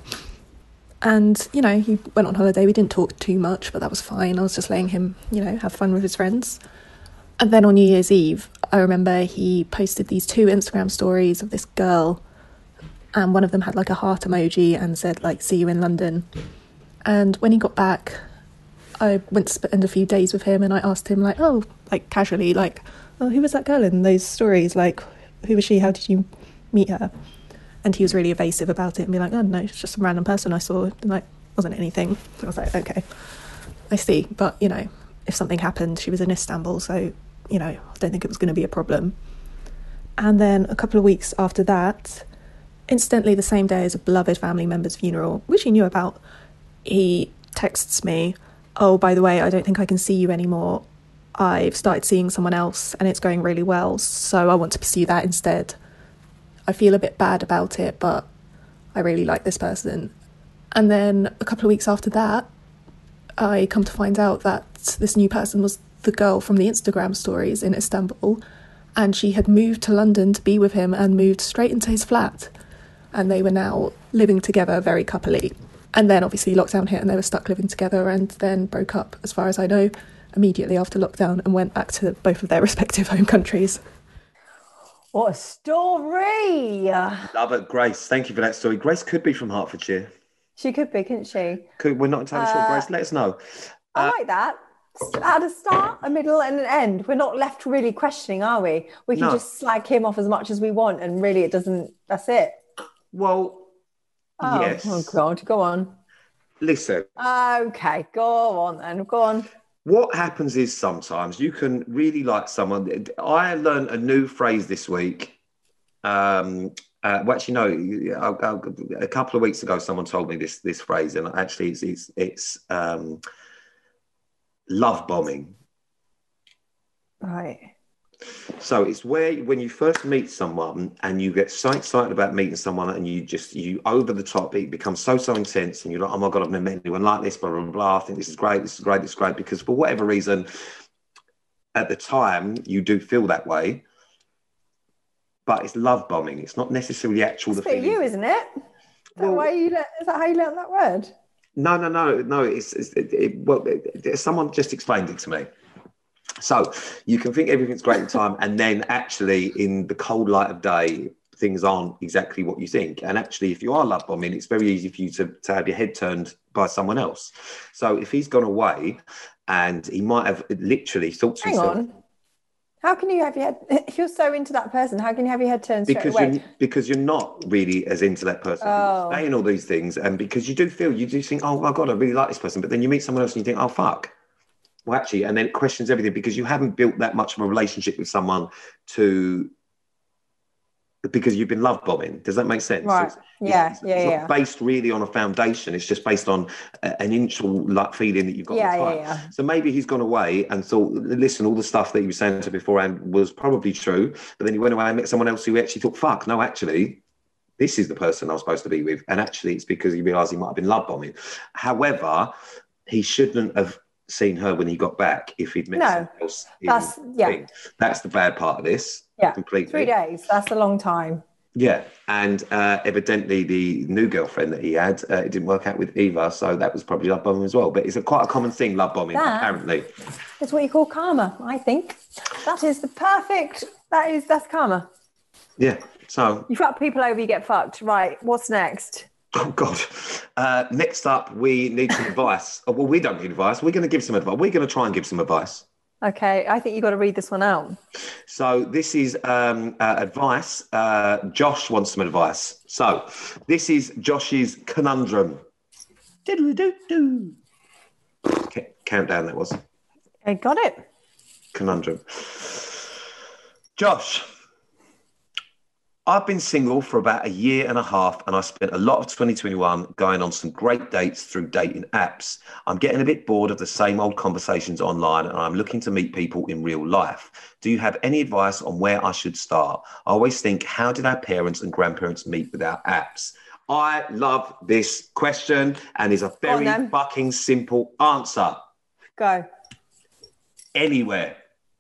And, you know, he went on holiday. We didn't talk too much, but that was fine. I was just letting him, you know, have fun with his friends. And then on New Year's Eve, I remember he posted these two Instagram stories of this girl, and one of them had like a heart emoji and said like, see you in London. And when he got back, I went to spend a few days with him, and I asked him like, oh, like casually, like, oh, who was that girl in those stories? Like, who was she? How did you meet her? And he was really evasive about it and be like, oh, no, it's just some random person I saw. And like, wasn't anything. So I was like, okay, I see. But, you know, if something happened, she was in Istanbul, so, you know, I don't think it was going to be a problem. And then a couple of weeks after that, incidentally, the same day as a beloved family member's funeral, which he knew about, he texts me, oh, by the way, I don't think I can see you anymore. I've started seeing someone else and it's going really well, so I want to pursue that instead. I feel a bit bad about it, but I really like this person. And then a couple of weeks after that, I come to find out that this new person was the girl from the Instagram stories in Istanbul, and she had moved to London to be with him and moved straight into his flat. And they were now living together very coupley. And then obviously lockdown hit and they were stuck living together, and then broke up, as far as I know, immediately after lockdown, and went back to both of their respective home countries. What a story! Love it, Grace. Thank you for that story. Grace could be from Hertfordshire. She could be, couldn't she? Could, we're not entirely uh, sure, Grace. Let us know. I uh, like that. At a start, a middle, and an end. We're not left really questioning, are we? We can no. just slag him off as much as we want, and really, it doesn't. That's it. Well, oh, yes. Oh God, go on. Listen. Okay, go on then. Go on. What happens is sometimes you can really like someone. I learned a new phrase this week. Um, uh, well, actually, no, I, I, a couple of weeks ago, someone told me this this phrase, and actually, it's it's, it's um, love bombing. Right. So it's where when you first meet someone and you get so excited about meeting someone, and you just you over the top, it becomes so so intense, and you're like, oh my God, I've never met anyone like this, blah blah blah. I think this is great, this is great, this is great, because for whatever reason, at the time you do feel that way, but it's love bombing. It's not necessarily actual. It's the feeling. You, isn't it? Is that well, why you le- is that how you learned that word? No, no, no, no. It's, it's it, it, well, it, it, someone just explained it to me. So you can think everything's great at the time, and then actually in the cold light of day, things aren't exactly what you think. And actually, if you are love bombing, it's very easy for you to, to have your head turned by someone else. So if he's gone away and he might have literally thought to Hang himself... on. How can you have your head... If you're so into that person, how can you have your head turned straight because away? You're, because you're not really as into that person. Oh. You're saying all these things, and because you do feel, you do think, oh my God, I really like this person. But then you meet someone else and you think, oh, fuck. Well, actually, and then it questions everything because you haven't built that much of a relationship with someone to, because you've been love bombing. Does that make sense? Right. So it's, yeah. It's, yeah. it's yeah. not based really on a foundation. It's just based on a, an initial like feeling that you've got. Yeah, at the time. yeah, yeah. So maybe he's gone away and thought, listen, all the stuff that he was saying to beforehand was probably true. But then he went away and met someone else who actually thought, fuck, no, actually, this is the person I was supposed to be with. And actually, it's because he realised he might have been love bombing. However, he shouldn't have seen her when he got back if he'd met No, someone else. in that's- the yeah. thing. That's the bad part of this. Yeah, completely. three days. That's a long time. Yeah, and uh, evidently the new girlfriend that he had, uh, it didn't work out with either, so that was probably love bombing as well. But it's a quite a common thing, love bombing, That- apparently. It's what you call karma, I think. That is the perfect. That is that's karma. Yeah. So, You fuck people over, you get fucked. Right. What's next? oh God. Uh, next up, we need some advice. Oh, well, we don't need advice. We're going to give some advice. We're going to try and give some advice. Okay, I think you got to read this one out. So this is um, uh, advice. Uh, Josh wants some advice. So this is Josh's conundrum. Diddly-doo-doo. C- Countdown that was. I got it. Conundrum. Josh, I've been single for about a year and a half, and I spent a lot of twenty twenty-one going on some great dates through dating apps. I'm getting a bit bored of the same old conversations online, and I'm looking to meet people in real life. Do you have any advice on where I should start? I always think, how did our parents and grandparents meet without apps? I love this question, and it's a very then. fucking simple answer. Go. Anywhere.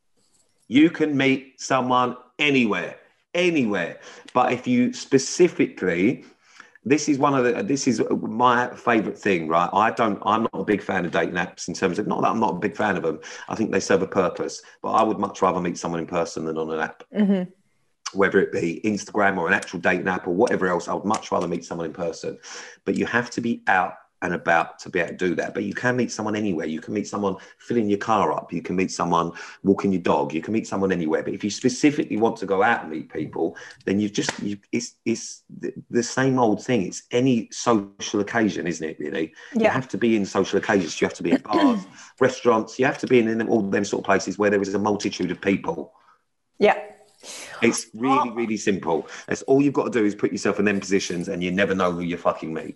You can meet someone anywhere. Anywhere. But if you specifically, this is one of the, this is my favorite thing, right? I don't, I'm not a big fan of dating apps in terms of, not that I'm not a big fan of them. I think they serve a purpose, but I would much rather meet someone in person than on an app. Mm-hmm. Whether it be Instagram or an actual dating app or whatever else, I would much rather meet someone in person. But you have to be out and about to be able to do that. But you can meet someone anywhere. You can meet someone filling your car up. You can meet someone walking your dog. You can meet someone anywhere. But if you specifically want to go out and meet people, then you've just, you, it's it's the, the same old thing. It's any social occasion, isn't it, really? Yeah. You have to be in social occasions. You have to be in bars, restaurants. You have to be in, in all them sort of places where there is a multitude of people. Yeah. It's really, really simple. That's all you've got to do is put yourself in them positions, and you never know who you fucking meet.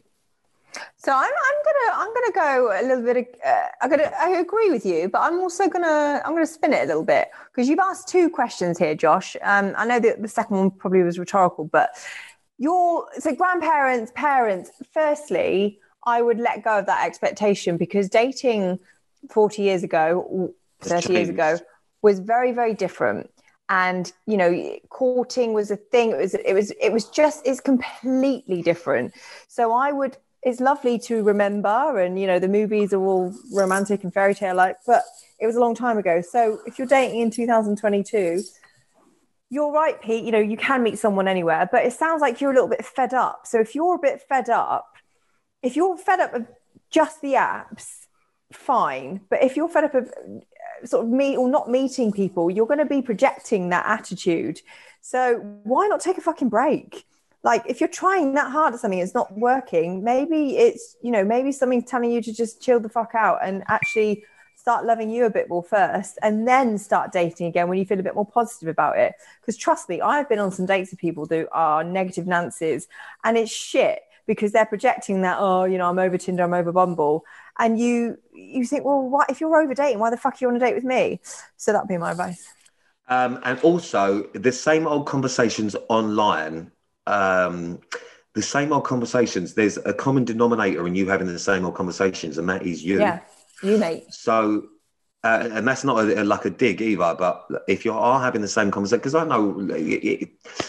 So I'm, I'm gonna I'm gonna go a little bit. Of, uh, I'm gonna I agree with you, but I'm also gonna I'm gonna spin it a little bit because you've asked two questions here, Josh. Um, I know that the second one probably was rhetorical, but your so grandparents, parents. Firstly, I would let go of that expectation because dating forty years ago, thirty years ago, was very very different. And you know, courting was a thing. It was it was it was just it's completely different. So I would. It's lovely to remember, and you know the movies are all romantic and fairy tale like, but it was a long time ago. So if you're dating in two thousand twenty-two, you're right, Pete. You know you can meet someone anywhere, but it sounds like you're a little bit fed up. So if you're a bit fed up, if you're fed up of just the apps, fine. But if you're fed up of sort of meet or not meeting people, you're going to be projecting that attitude. So why not take a fucking break? Like, if you're trying that hard at something, it's not working, maybe it's, you know, maybe something's telling you to just chill the fuck out and actually start loving you a bit more first and then start dating again when you feel a bit more positive about it. Because trust me, I've been on some dates with people who are negative Nancy's and it's shit because they're projecting that, oh, you know, I'm over Tinder, I'm over Bumble. And you you think, well, what if you're over dating, why the fuck are you on a date with me? So that'd be my advice. Um, and also, the same old conversations online, um, the same old conversations, there's a common denominator in you having the same old conversations, and that is you. Yeah, you, mate. So, uh, and that's not a, a, like a dig either, but if you are having the same conversation, because I know, it, it,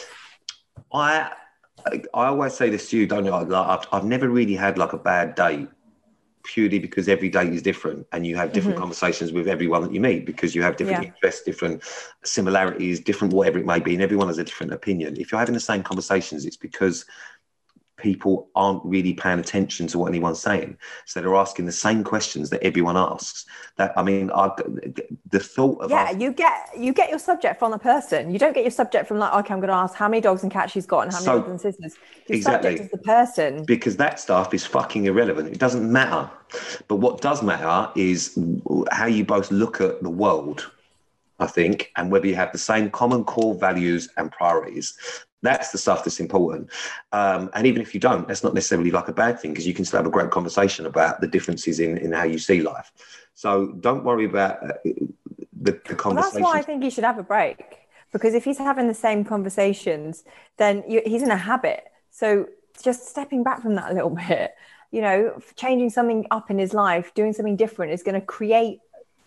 I I always say this to you, don't I? Like, I've, I've never really had like a bad date, purely because every date is different and you have different mm-hmm. conversations with everyone that you meet because you have different yeah. interests, different similarities, different whatever it may be, and everyone has a different opinion. If you're having the same conversations, it's because people aren't really paying attention to what anyone's saying. So they're asking the same questions that everyone asks. That I mean, I, the thought of... Yeah, asking, you get you get your subject from the person. You don't get your subject from like, okay, I'm going to ask how many dogs and cats she's got and how many so, brothers and sisters. Your exactly. subject is the person. Because that stuff is fucking irrelevant. It doesn't matter. But what does matter is how you both look at the world, I think, and whether you have the same common core values and priorities. That's the stuff that's important. Um, and even if you don't, that's not necessarily like a bad thing because you can still have a great conversation about the differences in, in how you see life. So don't worry about uh, the, the conversation. Well, that's why I think he should have a break, because if he's having the same conversations, then you, he's in a habit. So just stepping back from that a little bit you know, changing something up in his life, doing something different is going to create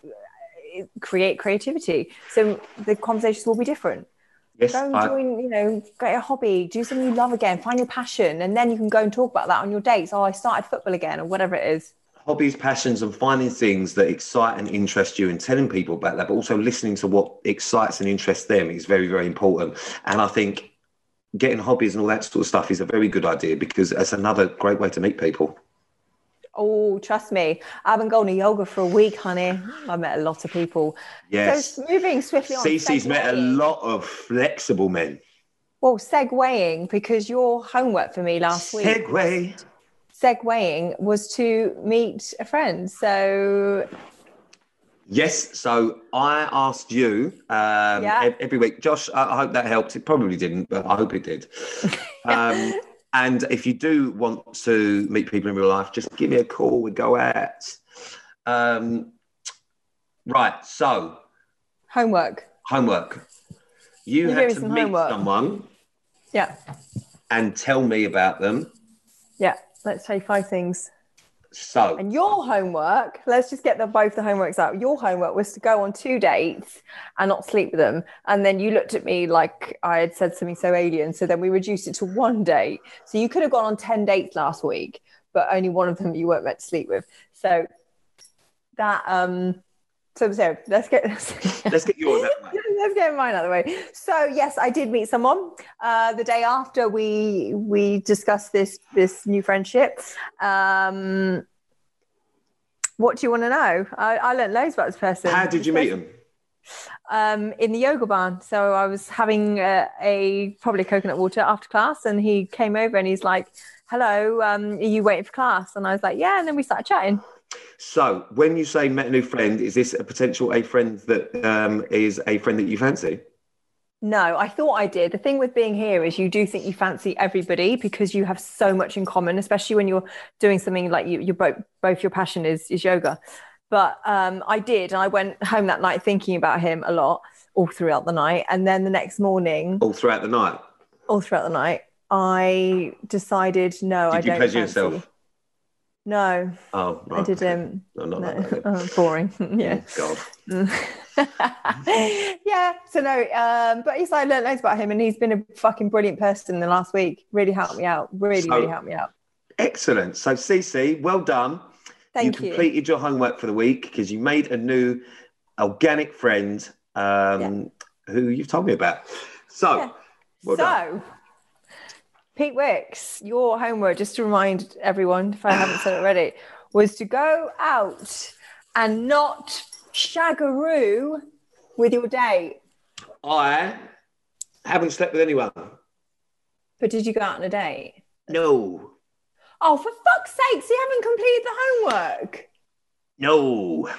create creativity. So the conversations will be different. Yes, go and I, join, you know, get a hobby, do something you love again, find your passion, and then you can go and talk about that on your dates. Oh, I started football again, or whatever it is. hobbies, passions, and finding things that excite and interest you and telling people about that, but also listening to what excites and interests them is very, very important. And I think getting hobbies and all that sort of stuff is a very good idea because it's another great way to meet people. Oh, trust me. I've been going to yoga for a week, honey. I met a lot of people. Yes. So moving swiftly on. Cece's met a segueing. lot of flexible men. Well, segueing, because your homework for me last week. Segway. Segueing was to meet a friend. So yes, so I asked you um, Yeah. every week. Josh, I I hope that helped. It probably didn't, but I hope it did. Um, and if you do want to meet people in real life, just give me a call. We go out. Um, right, so homework. homework. You, You had gave me to some meet homework. someone Yeah. and tell me about them. Yeah. Let's say five things. So, And your homework, let's just get the, both the homeworks out. Your homework was to go on two dates and not sleep with them. And then you looked at me like I had said something so alien. So then we reduced it to one date. So you could have gone on ten dates last week, but only one of them you weren't meant to sleep with. So that, um, so, so let's get, let's get yours out of the way. let's get mine out of the way. So yes, I did meet someone uh, the day after we we discussed this this new friendship. Um, what do you want to know? I, I learned loads about this person. How did you meet him? Um, in the yoga barn. So I was having a, a probably coconut water after class, and he came over and he's like, "Hello, um, are you waiting for class?" And I was like, "Yeah." And then we started chatting. So, when you say met a new friend, is this a potential a friend that um, is a friend that you fancy? No, I thought I did. The thing with being here is you do think you fancy everybody because you have so much in common, especially when you're doing something like you, you're both, both your passion is, is yoga. But um, I did. And I went home that night thinking about him a lot all throughout the night. And then the next morning, All throughout the night? all throughout the night, I decided, no, Did I you don't pleasure fancy. yourself? No, Oh, right. I didn't. No, not No. like that. Oh, boring. Yeah. Oh, God. Yeah, so no, um, but yes, I learned loads about him and he's been a fucking brilliant person in the last week. Really helped me out. Really, So- really helped me out. Excellent. So, Cece, well done. Thank you you. completed your homework for the week because you made a new organic friend um, who you've told me about. So, Yeah. well so, done. Pete Wicks, your homework, just to remind everyone, if I haven't said it already, was to go out and not shagaroo with your date. I haven't slept with anyone. But did you go out on a date? No. Oh, for fuck's sake, so you haven't completed the homework. No.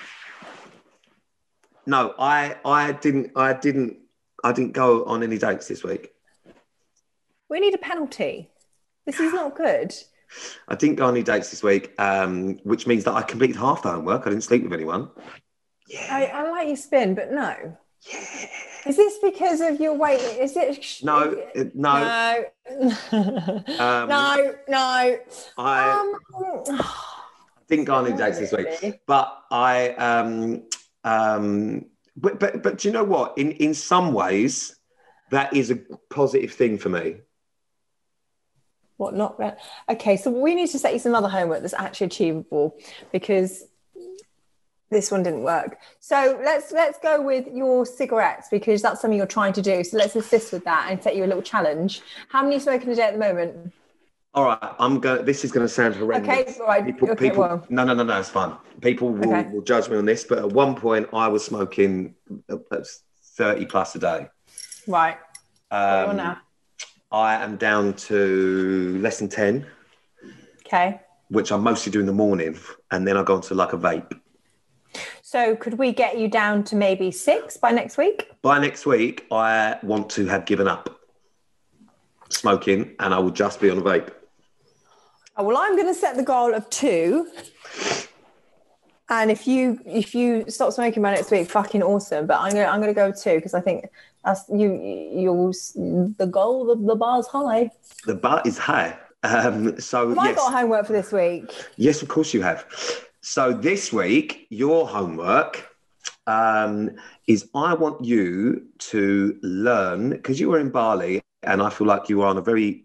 No, I I didn't I didn't I didn't go on any dates this week. We need a penalty. This is not good. I didn't go on any dates this week, um, which means that I completed half the homework. I didn't sleep with anyone. I, I like your spin, but no. Yeah. Is this because of your weight? Is it? No, it- no. No. Um, no, no. I Um, didn't go on any dates this week, but I um um but but but do you know what? In in some ways, that is a positive thing for me. what not? re- Okay, so we need to set you some other homework that's actually achievable because this one didn't work. So let's let's go with your cigarettes because that's something you're trying to do. So let's assist with that and set you a little challenge. How many are you smoking a day at the moment? All right, I'm going. This is going to sound horrendous. Okay, all right. People, Okay, people. well. No, no, no, no. It's fine. People will, Okay. will judge me on this, but at one point, I was smoking uh, uh, thirty plus a day. Right. What are you on Um, now? I am down to less than ten, Okay. which I mostly do in the morning, and then I go into like a vape. So could we get you down to maybe six by next week? By next week, I want to have given up smoking, and I will just be on a vape. Oh, well, I'm going to set the goal of two. And if you if you stop smoking by next week, fucking awesome. But I'm gonna I'm gonna go two because I think that's you you the goal the, the bar's high. The bar is high. Um, so Have I yes, got homework for this week? yes, of course you have. So this week, your homework um, is I want you to learn, because you were in Bali, and I feel like you are on a very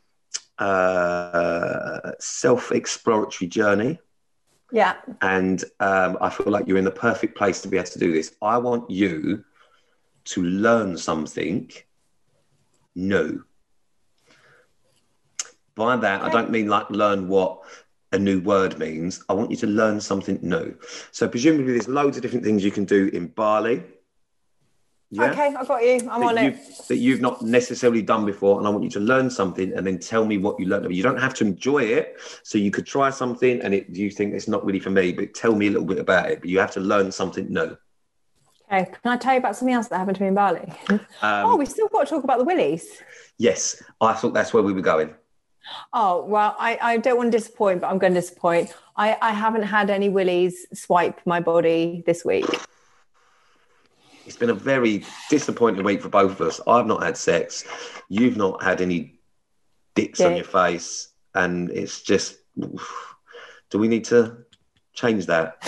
uh, self-exploratory journey. Yeah. And um, I feel like you're in the perfect place to be able to do this. I want you to learn something new. By that, I don't mean like learn what a new word means. I want you to learn something new. So presumably there's loads of different things you can do in Bali. Yeah? Okay, I got you. I'm that on it. you've, that you've not necessarily done before, and I want you to learn something and then tell me what you learned. You don't have to enjoy it, so you could try something and it you think it's not really for me, but tell me a little bit about it. But you have to learn something new. Okay, can I tell you about something else that happened to me in Bali? Um, oh, we still got to talk about the willies. Yes, I thought that's where we were going. Oh, well, I, I don't want to disappoint, but I'm going to disappoint. I, I haven't had any willies swipe my body this week. It's been a very disappointing week for both of us. I've not had sex. You've not had any dicks Dick. on your face. And it's just, do we need to change that?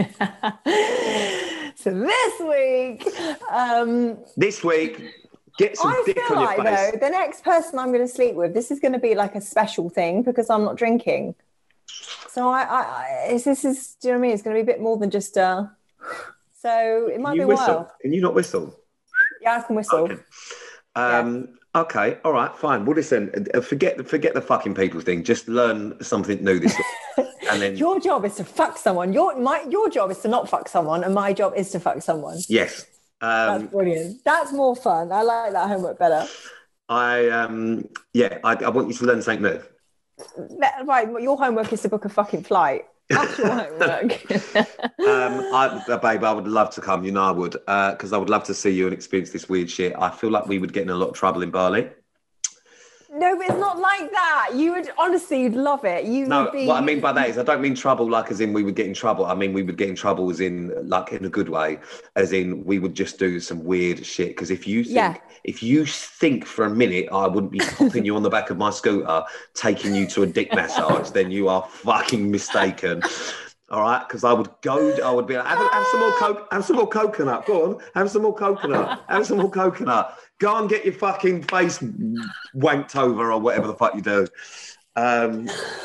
So this week... Um, this week, get some I dick feel on like, your face. though, the next person I'm going to sleep with, this is going to be like a special thing because I'm not drinking. So I, I, I it's, this is, do you know what I mean? It's going to be a bit more than just uh So it might Can be you a whistle? while. Can you not whistle? Yeah, I can whistle. Okay. Um, okay. All right. Fine. Well, listen. uh, Forget forget the fucking people thing. Just learn something new this week, and then Your job is to fuck someone. Your my your job is to not fuck someone, and my job is to fuck someone. yes. That's Um, brilliant. That's more fun. I like that homework better. I um, yeah. I, I want you to learn something new. Let- Right, your homework is to book a fucking flight. That's your homework. Um, I, uh, babe, I would love to come. You know, I would, because I would love to see you and experience this weird shit. I feel like we would get in a lot of trouble in Bali. No, but it's not like that. You would honestly, you'd love it. You No, would be. what I mean by that is I don't mean trouble like as in we would get in trouble. I mean we would get in trouble as in like in a good way, as in we would just do some weird shit. Because if you think Yeah. if you think for a minute I wouldn't be popping you on the back of my scooter, taking you to a dick massage, then you are fucking mistaken. All right, because I would go, I would be like, have, have some more coke, have some more coconut. Go on, have some more coconut, have some more coconut. Go and get your fucking face wanked over or whatever the fuck you do. Um,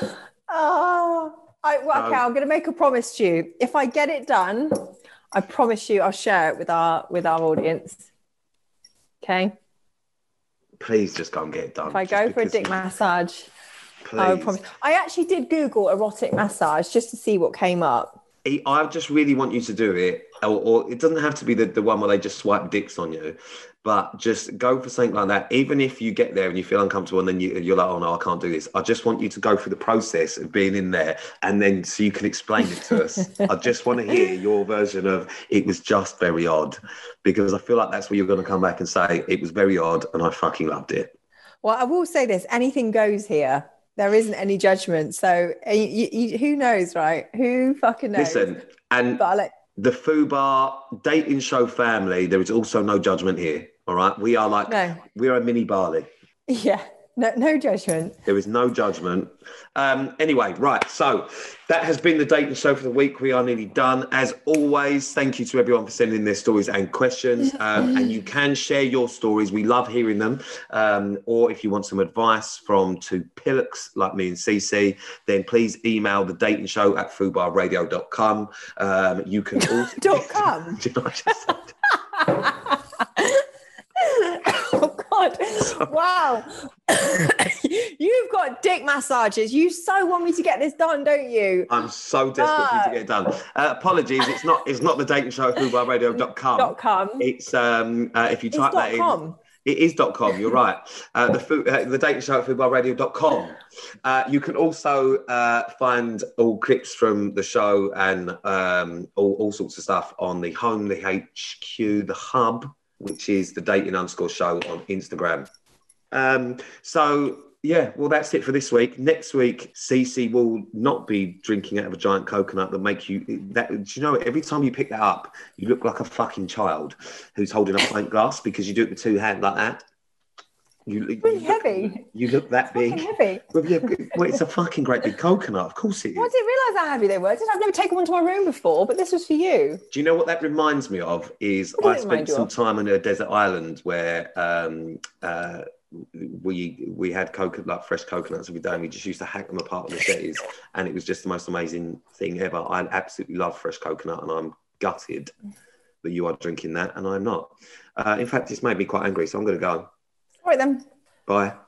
Oh, I, well, okay, Um, I'm going to make a promise to you. If I get it done, I promise you I'll share it with our with our audience. Okay. please just go and get it done. If I just go for a because- dick massage, Please. I promise. I actually did Google erotic massage just to see what came up. I just really want you to do it, or, or it doesn't have to be the, the one where they just swipe dicks on you, but just go for something like that. Even if you get there and you feel uncomfortable and then you, you're like, oh no, I can't do this. I just want you to go through the process of being in there and then so you can explain it to us. I just want to hear your version of it was just very odd, because I feel like that's where you're going to come back and say it was very odd and I fucking loved it. Well, I will say this: anything goes here. There isn't any judgment. So uh, you, you, who knows, right? Who fucking knows? Listen, and But I like. the Fubar dating show family, there is also no judgment here. All right. We are like, No. we are a mini Bali. Yeah. No, no judgment. There is no judgment. Um, anyway, right. So that has been the dating show for the week. We are nearly done. As always, thank you to everyone for sending their stories and questions. Um, and you can share your stories. We love hearing them. Um, or if you want some advice from two pillocks like me and Cece, then please email the dating show at fubar radio dot com. Um, you can also... Dot com? Do you know what I just said? Oh God! Wow, you've got dick massages. You so want me to get this done, don't you? I'm so desperate for you to get it done. Uh, apologies, it's not it's not the dating show at fubar radio dot com. Dot com. It's um uh, if you It's type dot that in. com. It is dot com, you're right. Uh, the food, uh, the dating show at fubar radio dot com. Uh, you can also uh, find all clips from the show and um, all, all sorts of stuff on the home, the H Q, the hub, which is the dating underscore show on Instagram. Um, so, yeah, well, that's it for this week. Next week, Cece will not be drinking out of a giant coconut that make you... That, do you know, every time you pick that up, you look like a fucking child who's holding a pint glass because you do it with two hands like that. You, you Really look, heavy. You look that big. Fucking heavy. Well, yeah, well, it's a fucking great big coconut. Of course it is. Well, I didn't realise how heavy they were. I didn't- I've never taken one to my room before, but this was for you. Do you know what that reminds me of? Is What I does it spent remind you some of? time on a desert island where um, uh, we we had coconut, like fresh coconuts every day, and we just used to hack them apart on the jetties, and it was just the most amazing thing ever. I absolutely love fresh coconut, and I'm gutted that you are drinking that, and I'm not. Uh, in fact, it's made me quite angry, so I'm going to go. All right then. Bye.